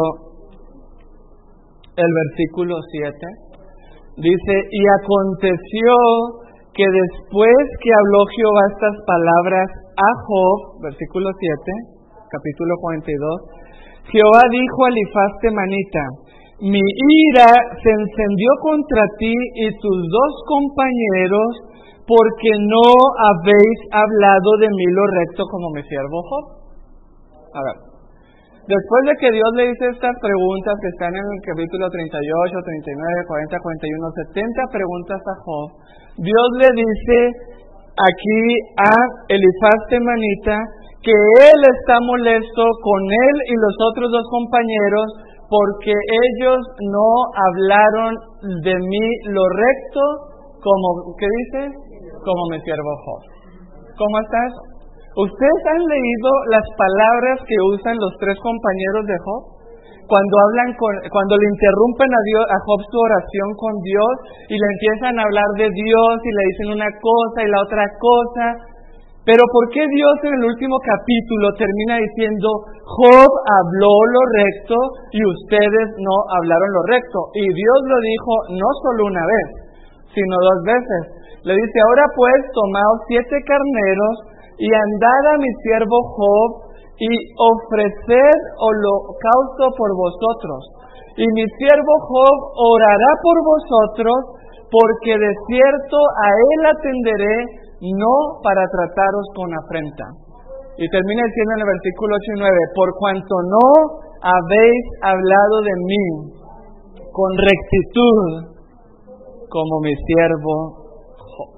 el versículo siete. Dice, y aconteció que después que habló Jehová estas palabras a Job, versículo siete, capítulo cuarenta y dos, Jehová dijo a Elifaz temanita, mi ira se encendió contra ti y tus dos compañeros, porque no habéis hablado de mí lo recto como mi siervo Job. A ver, después de que Dios le dice estas preguntas que están en el capítulo treinta y ocho, treinta y nueve, cuarenta, cuarenta y uno, setenta preguntas a Job, Dios le dice aquí a Elifaz temanita que él está molesto con él y los otros dos compañeros porque ellos no hablaron de mí lo recto como, ¿qué dice? Como mi siervo Job. ¿Cómo está eso? ¿Ustedes han leído las palabras que usan los tres compañeros de Job? Cuando hablan con, cuando le interrumpen a Dios, a Job su oración con Dios y le empiezan a hablar de Dios y le dicen una cosa y la otra cosa. Pero ¿por qué Dios en el último capítulo termina diciendo Job habló lo recto y ustedes no hablaron lo recto? Y Dios lo dijo no solo una vez, sino dos veces. Le dice, ahora pues tomaos siete carneros y andad a mi siervo Job y ofreced holocausto por vosotros. Y mi siervo Job orará por vosotros, porque de cierto a él atenderé, no para trataros con afrenta. Y termina diciendo en el versículo ocho y nueve, por cuanto no habéis hablado de mí con rectitud, como mi siervo Job.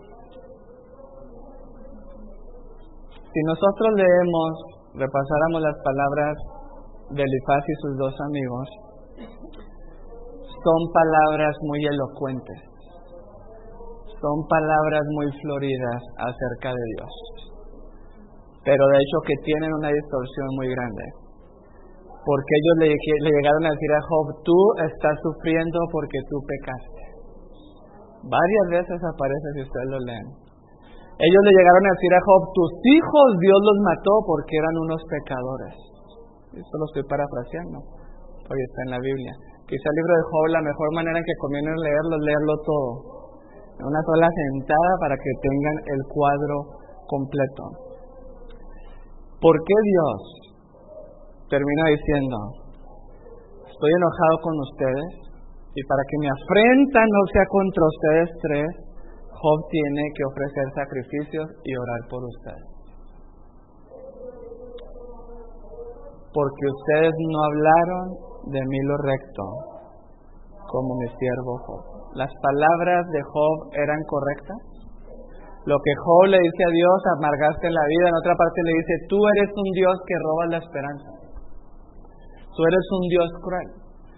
Si nosotros leemos, repasáramos las palabras de Elifaz y sus dos amigos, son palabras muy elocuentes. Son palabras muy floridas acerca de Dios, pero de hecho que tienen una distorsión muy grande, porque ellos le, le llegaron a decir a Job, tú estás sufriendo porque tú pecaste. Varias veces aparece si ustedes lo leen. Ellos le llegaron a decir a Job, tus hijos Dios los mató porque eran unos pecadores. Esto lo estoy parafraseando, hoy está en la Biblia. Quizá el libro de Job, la mejor manera en que conviene leerlo es leerlo todo, en una sola sentada para que tengan el cuadro completo. ¿Por qué Dios termina diciendo, estoy enojado con ustedes y para que mi afrenta no sea contra ustedes tres, Job tiene que ofrecer sacrificios y orar por ustedes? Porque ustedes no hablaron de mí lo recto, como mi siervo Job. ¿Las palabras de Job eran correctas? Lo que Job le dice a Dios, amargaste en la vida. En otra parte le dice, tú eres un Dios que roba la esperanza. Tú eres un Dios cruel.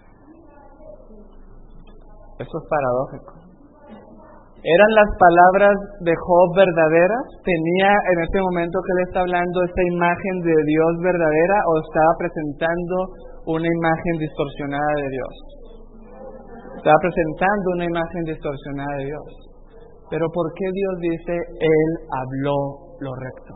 Eso es paradójico. ¿Eran las palabras de Job verdaderas? ¿Tenía en este momento que él está hablando esta imagen de Dios verdadera o estaba presentando una imagen distorsionada de Dios? Estaba presentando una imagen distorsionada de Dios. Pero ¿por qué Dios dice, Él habló lo recto?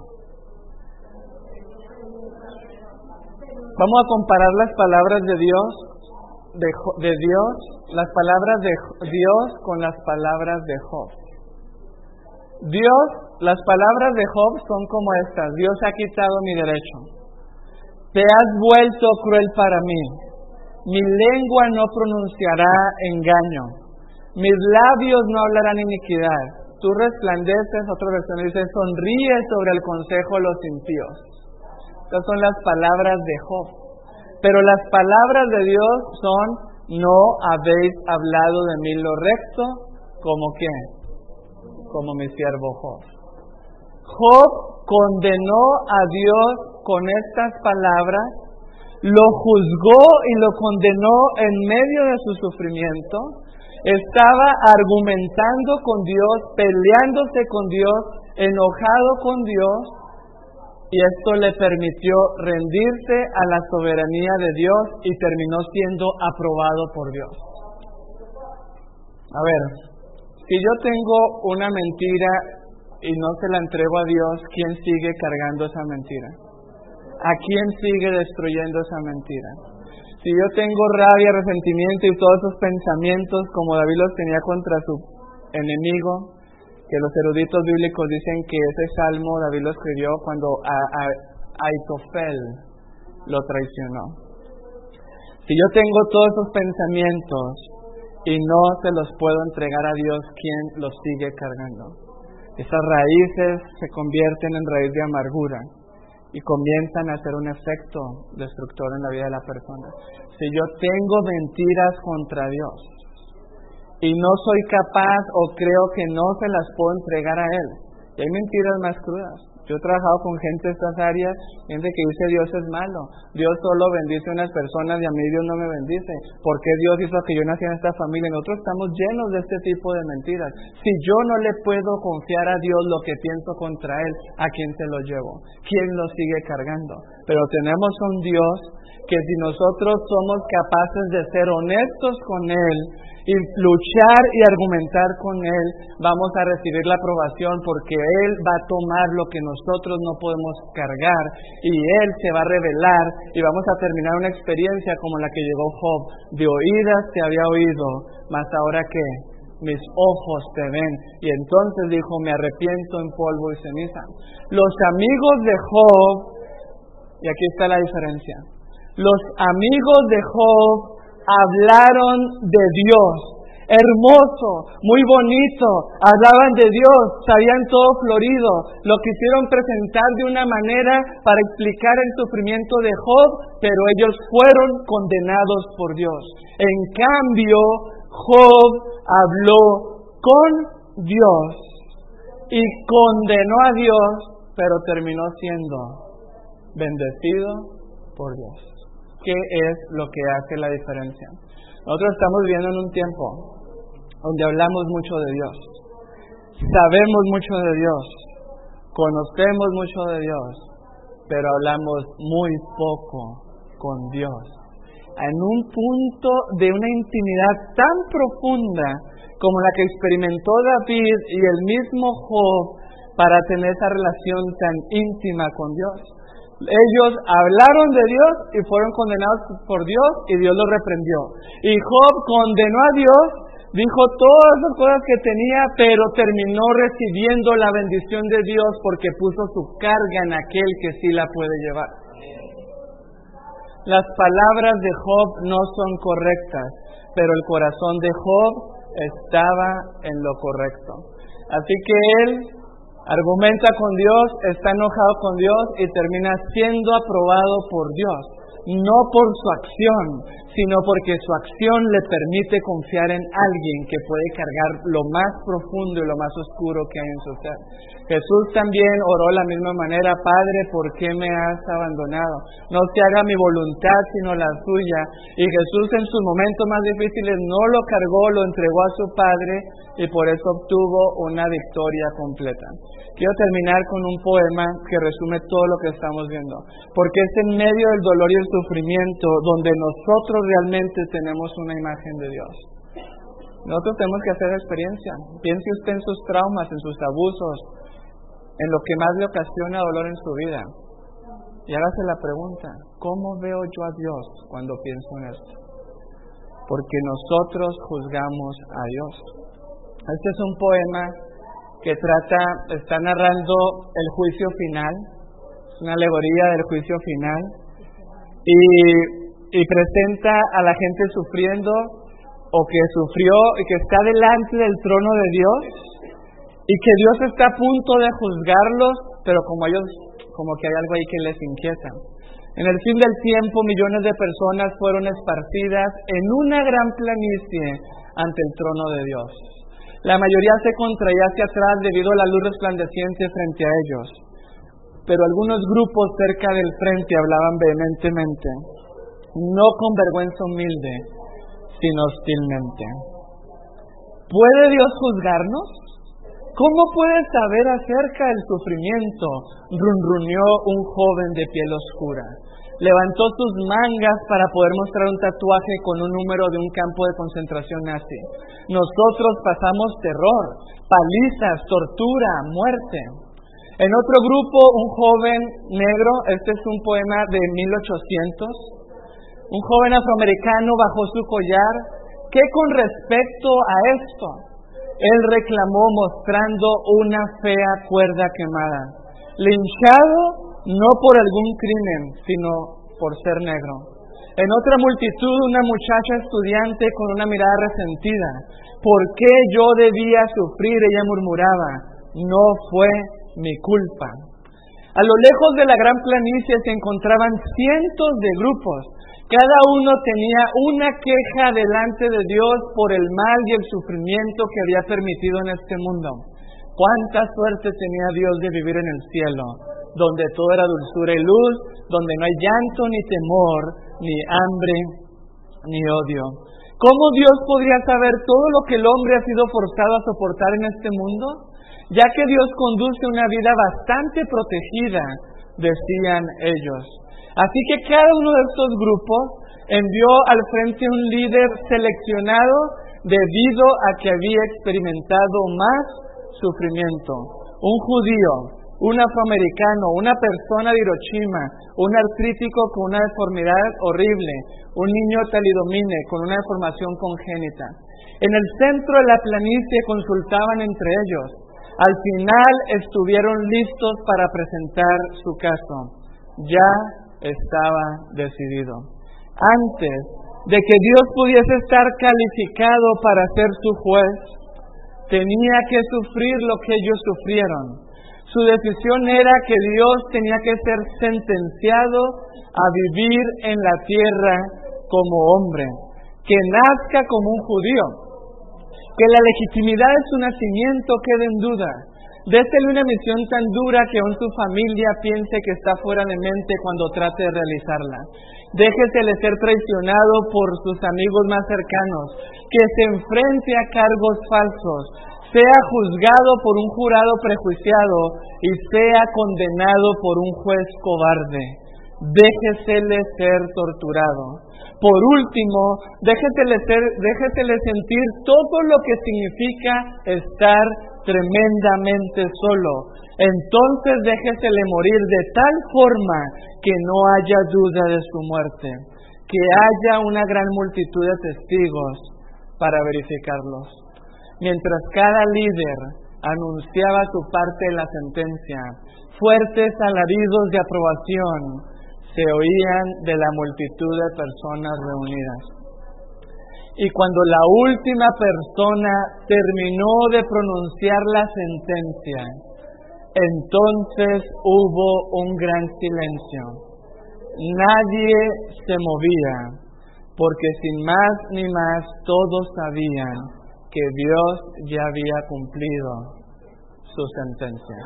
Vamos a comparar las palabras de Dios, de, de Dios, las palabras de Dios con las palabras de Job. Dios, las palabras de Job son como estas: Dios ha quitado mi derecho. Te has vuelto cruel para mí. Mi lengua no pronunciará engaño. Mis labios no hablarán iniquidad. Tú resplandeces, otra versión dice, sonríes sobre el consejo de los impíos. Estas son las palabras de Job. Pero las palabras de Dios son, no habéis hablado de mí lo recto, ¿como quién? Como mi siervo Job. Job condenó a Dios con estas palabras, lo juzgó y lo condenó en medio de su sufrimiento. Estaba argumentando con Dios, peleándose con Dios, enojado con Dios, y esto le permitió rendirse a la soberanía de Dios y terminó siendo aprobado por Dios. A ver, si yo tengo una mentira y no se la entrego a Dios, ¿quién sigue cargando esa mentira? ¿A quién sigue destruyendo esa mentira? Si yo tengo rabia, resentimiento y todos esos pensamientos como David los tenía contra su enemigo, que los eruditos bíblicos dicen que ese salmo David lo escribió cuando a, a, Aitofel lo traicionó. Si yo tengo todos esos pensamientos y no se los puedo entregar a Dios, ¿quién los sigue cargando? Esas raíces se convierten en raíz de amargura y comienzan a hacer un efecto destructor en la vida de la persona. Si yo tengo mentiras contra Dios y no soy capaz o creo que no se las puedo entregar a Él, y hay mentiras más crudas. Yo he trabajado con gente de estas áreas, gente que dice Dios es malo, Dios solo bendice a unas personas y a mí Dios no me bendice. ¿Por qué Dios hizo que yo naciera en esta familia? Nosotros estamos llenos de este tipo de mentiras. Si yo no le puedo confiar a Dios lo que pienso contra Él, ¿a quién se lo llevo? ¿Quién lo sigue cargando? Pero tenemos un Dios que si nosotros somos capaces de ser honestos con Él y luchar y argumentar con Él, vamos a recibir la aprobación, porque Él va a tomar lo que nosotros no podemos cargar y Él se va a revelar y vamos a terminar una experiencia como la que llegó Job. De oídas te había oído, mas ahora ¿qué? Mis ojos te ven. Y entonces dijo, me arrepiento en polvo y ceniza. Los amigos de Job, y aquí está la diferencia, los amigos de Job hablaron de Dios, hermoso, muy bonito, hablaban de Dios, sabían todo florido, lo quisieron presentar de una manera para explicar el sufrimiento de Job, pero ellos fueron condenados por Dios. En cambio, Job habló con Dios y condenó a Dios, pero terminó siendo bendecido por Dios. ¿Qué es lo que hace la diferencia? Nosotros estamos viviendo en un tiempo donde hablamos mucho de Dios, sabemos mucho de Dios, conocemos mucho de Dios, pero hablamos muy poco con Dios. En un punto de una intimidad tan profunda como la que experimentó David y el mismo Job para tener esa relación tan íntima con Dios. Ellos hablaron de Dios y fueron condenados por Dios y Dios los reprendió. Y Job condenó a Dios, dijo todas las cosas que tenía, pero terminó recibiendo la bendición de Dios porque puso su carga en aquel que sí la puede llevar. Las palabras de Job no son correctas, pero el corazón de Job estaba en lo correcto. Así que él argumenta con Dios, está enojado con Dios y termina siendo aprobado por Dios. no por su acción, sino porque su acción le permite confiar en alguien que puede cargar lo más profundo y lo más oscuro que hay en su ser. Jesús también oró de la misma manera: Padre, ¿por qué me has abandonado? No se haga mi voluntad sino la suya. Y Jesús en sus momentos más difíciles no lo cargó, lo entregó a su Padre, y por eso obtuvo una victoria completa. Quiero terminar con un poema que resume todo lo que estamos viendo, porque es en medio del dolor y el sufrimiento donde nosotros realmente tenemos una imagen de Dios. Nosotros tenemos que hacer experiencia. Piense usted en sus traumas, en sus abusos, en lo que más le ocasiona dolor en su vida, y hágase la pregunta: ¿cómo veo yo a Dios cuando pienso en esto? Porque nosotros juzgamos a Dios. Este es un poema que trata, está narrando el juicio final, es una alegoría del juicio final, y, y presenta a la gente sufriendo, o que sufrió y que está delante del trono de Dios, y que Dios está a punto de juzgarlos, pero como ellos, como que hay algo ahí que les inquieta. En el fin del tiempo, millones de personas fueron esparcidas en una gran planicie ante el trono de Dios. La mayoría se contraía hacia atrás debido a la luz resplandeciente frente a ellos, pero algunos grupos cerca del frente hablaban vehementemente, no con vergüenza humilde, sino hostilmente. ¿Puede Dios juzgarnos? ¿Cómo puedes saber acerca del sufrimiento?, ronroneó un joven de piel oscura. Levantó sus mangas para poder mostrar un tatuaje con un número de un campo de concentración nazi. Nosotros pasamos terror, palizas, tortura, muerte. En otro grupo, un joven negro, este es un poema de mil ochocientos, un joven afroamericano bajó su collar. ¿Qué con respecto a esto? Él reclamó mostrando una fea cuerda quemada. Linchado no por algún crimen, sino por ser negro. En otra multitud, una muchacha estudiante con una mirada resentida. ¿Por qué yo debía sufrir?, ella murmuraba. No fue mi culpa. A lo lejos de la gran planicie se encontraban cientos de grupos. Cada uno tenía una queja delante de Dios por el mal y el sufrimiento que había permitido en este mundo. Cuánta suerte tenía Dios de vivir en el cielo, donde todo era dulzura y luz, donde no hay llanto ni temor, ni hambre, ni odio. ¿Cómo Dios podría saber todo lo que el hombre ha sido forzado a soportar en este mundo? Ya que Dios conduce una vida bastante protegida, decían ellos. Así que cada uno de estos grupos envió al frente un líder seleccionado debido a que había experimentado más sufrimiento. Un judío, un afroamericano, una persona de Hiroshima, un artrítico con una deformidad horrible, un niño talidomide con una deformación congénita. En el centro de la planicie consultaban entre ellos. Al final estuvieron listos para presentar su caso. Ya estaba decidido. Antes de que Dios pudiese estar calificado para ser su juez, tenía que sufrir lo que ellos sufrieron. Su decisión era que Dios tenía que ser sentenciado a vivir en la tierra como hombre, que nazca como un judío, que la legitimidad de su nacimiento quede en duda. Désele una misión tan dura que aún su familia piense que está fuera de mente cuando trate de realizarla. Déjesele ser traicionado por sus amigos más cercanos, que se enfrente a cargos falsos, sea juzgado por un jurado prejuiciado y sea condenado por un juez cobarde. Déjesele ser torturado. Por último, déjesele, ser, déjesele sentir todo lo que significa estar tremendamente solo. Entonces déjesele morir de tal forma que no haya duda de su muerte, que haya una gran multitud de testigos para verificarlos. Mientras cada líder anunciaba su parte de la sentencia, fuertes alaridos de aprobación se oían de la multitud de personas reunidas. Y cuando la última persona terminó de pronunciar la sentencia, entonces hubo un gran silencio. Nadie se movía, porque sin más ni más todos sabían que Dios ya había cumplido su sentencia.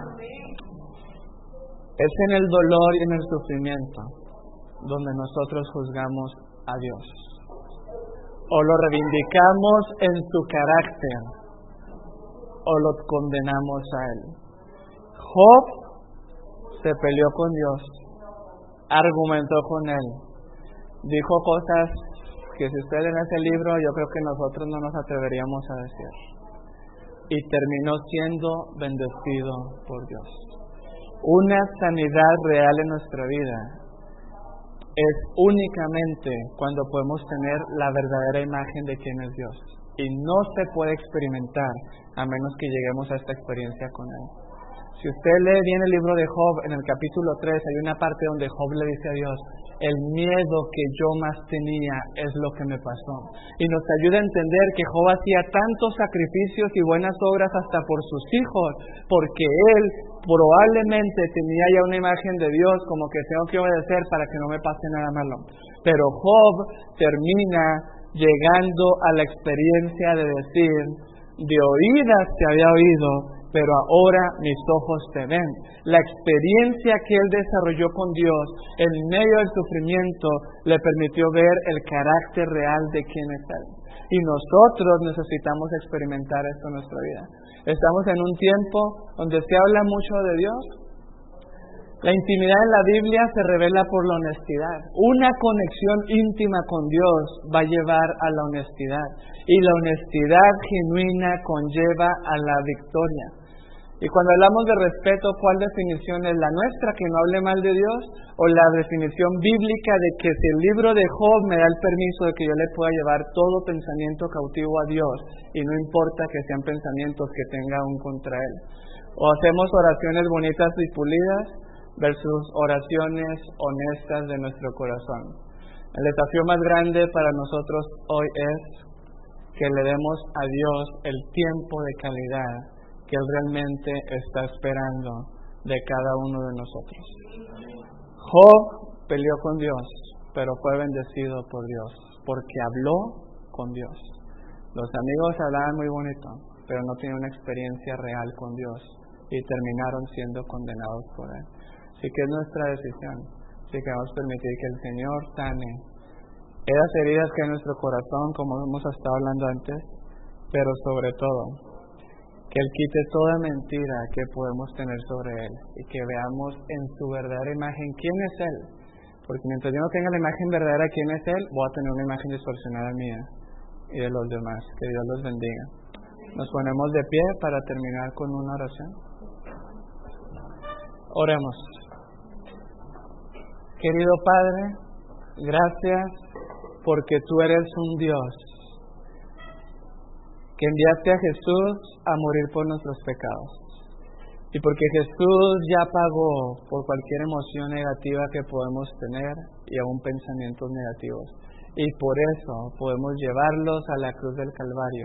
Es en el dolor y en el sufrimiento donde nosotros juzgamos a Dios, o lo reivindicamos en su carácter, o lo condenamos a Él. Job se peleó con Dios, argumentó con Él, dijo cosas que si usted lee ese libro yo creo que nosotros no nos atreveríamos a decir, y terminó siendo bendecido por Dios. Una sanidad real en nuestra vida es únicamente cuando podemos tener la verdadera imagen de quién es Dios, y no se puede experimentar a menos que lleguemos a esta experiencia con Él. Si usted lee bien el libro de Job, en el capítulo tres hay una parte donde Job le dice a Dios: el miedo que yo más tenía es lo que me pasó. Y nos ayuda a entender que Job hacía tantos sacrificios y buenas obras hasta por sus hijos, porque él probablemente tenía ya una imagen de Dios, como que tengo que obedecer para que no me pase nada malo. Pero Job termina llegando a la experiencia de decir: de oídas te había oído, pero ahora mis ojos te ven. La experiencia que él desarrolló con Dios en medio del sufrimiento le permitió ver el carácter real de quién es Él. Y nosotros necesitamos experimentar esto en nuestra vida. Estamos en un tiempo donde se habla mucho de Dios. La intimidad en la Biblia se revela por la honestidad. Una conexión íntima con Dios va a llevar a la honestidad. Y la honestidad genuina conlleva a la victoria. Y cuando hablamos de respeto, ¿cuál definición es la nuestra? ¿Que no hable mal de Dios? ¿O la definición bíblica de que si el libro de Job me da el permiso de que yo le pueda llevar todo pensamiento cautivo a Dios, y no importa que sean pensamientos que tenga un contra Él? ¿O hacemos oraciones bonitas y pulidas versus oraciones honestas de nuestro corazón? El desafío más grande para nosotros hoy es que le demos a Dios el tiempo de calidad que Él realmente está esperando de cada uno de nosotros. Job peleó con Dios, pero fue bendecido por Dios, porque habló con Dios. Los amigos hablaban muy bonito, pero no tenían una experiencia real con Dios, y terminaron siendo condenados por Él. Así que es nuestra decisión, si queremos permitir que el Señor sane esas heridas que hay en nuestro corazón, como hemos estado hablando antes, pero sobre todo que Él quite toda mentira que podemos tener sobre Él, y que veamos en su verdadera imagen quién es Él. Porque mientras yo no tenga la imagen verdadera de quién es Él, voy a tener una imagen distorsionada mía y de los demás. Que Dios los bendiga. Nos ponemos de pie para terminar con una oración. Oremos. Querido Padre, gracias porque tú eres un Dios que enviaste a Jesús a morir por nuestros pecados, y porque Jesús ya pagó por cualquier emoción negativa que podemos tener y aún pensamientos negativos, y por eso podemos llevarlos a la cruz del Calvario,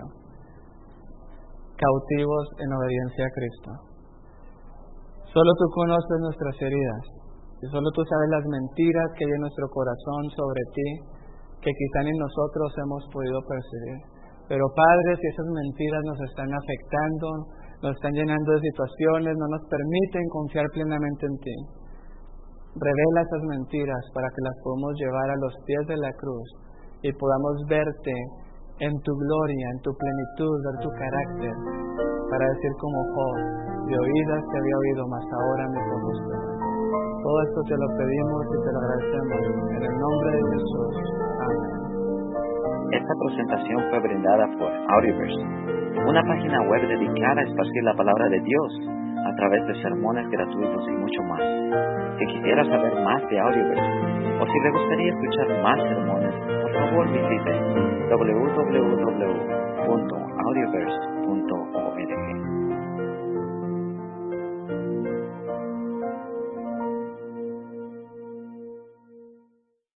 cautivos en obediencia a Cristo. Solo tú conoces nuestras heridas, y solo tú sabes las mentiras que hay en nuestro corazón sobre ti, que quizá ni nosotros hemos podido percibir. Pero Padre, si esas mentiras nos están afectando, nos están llenando de situaciones, no nos permiten confiar plenamente en ti, revela esas mentiras para que las podamos llevar a los pies de la cruz y podamos verte en tu gloria, en tu plenitud, ver tu carácter, para decir como Job: de oídas te había oído, mas ahora mis ojos te ven. Todo esto te lo pedimos y te lo agradecemos en el nombre de Jesús. Amén. Esta presentación fue brindada por Audioverse, una página web dedicada a esparcir la palabra de Dios a través de sermones gratuitos y mucho más. Si quisiera saber más de Audioverse, o si le gustaría escuchar más sermones, por favor visite w w w punto audioverse punto org.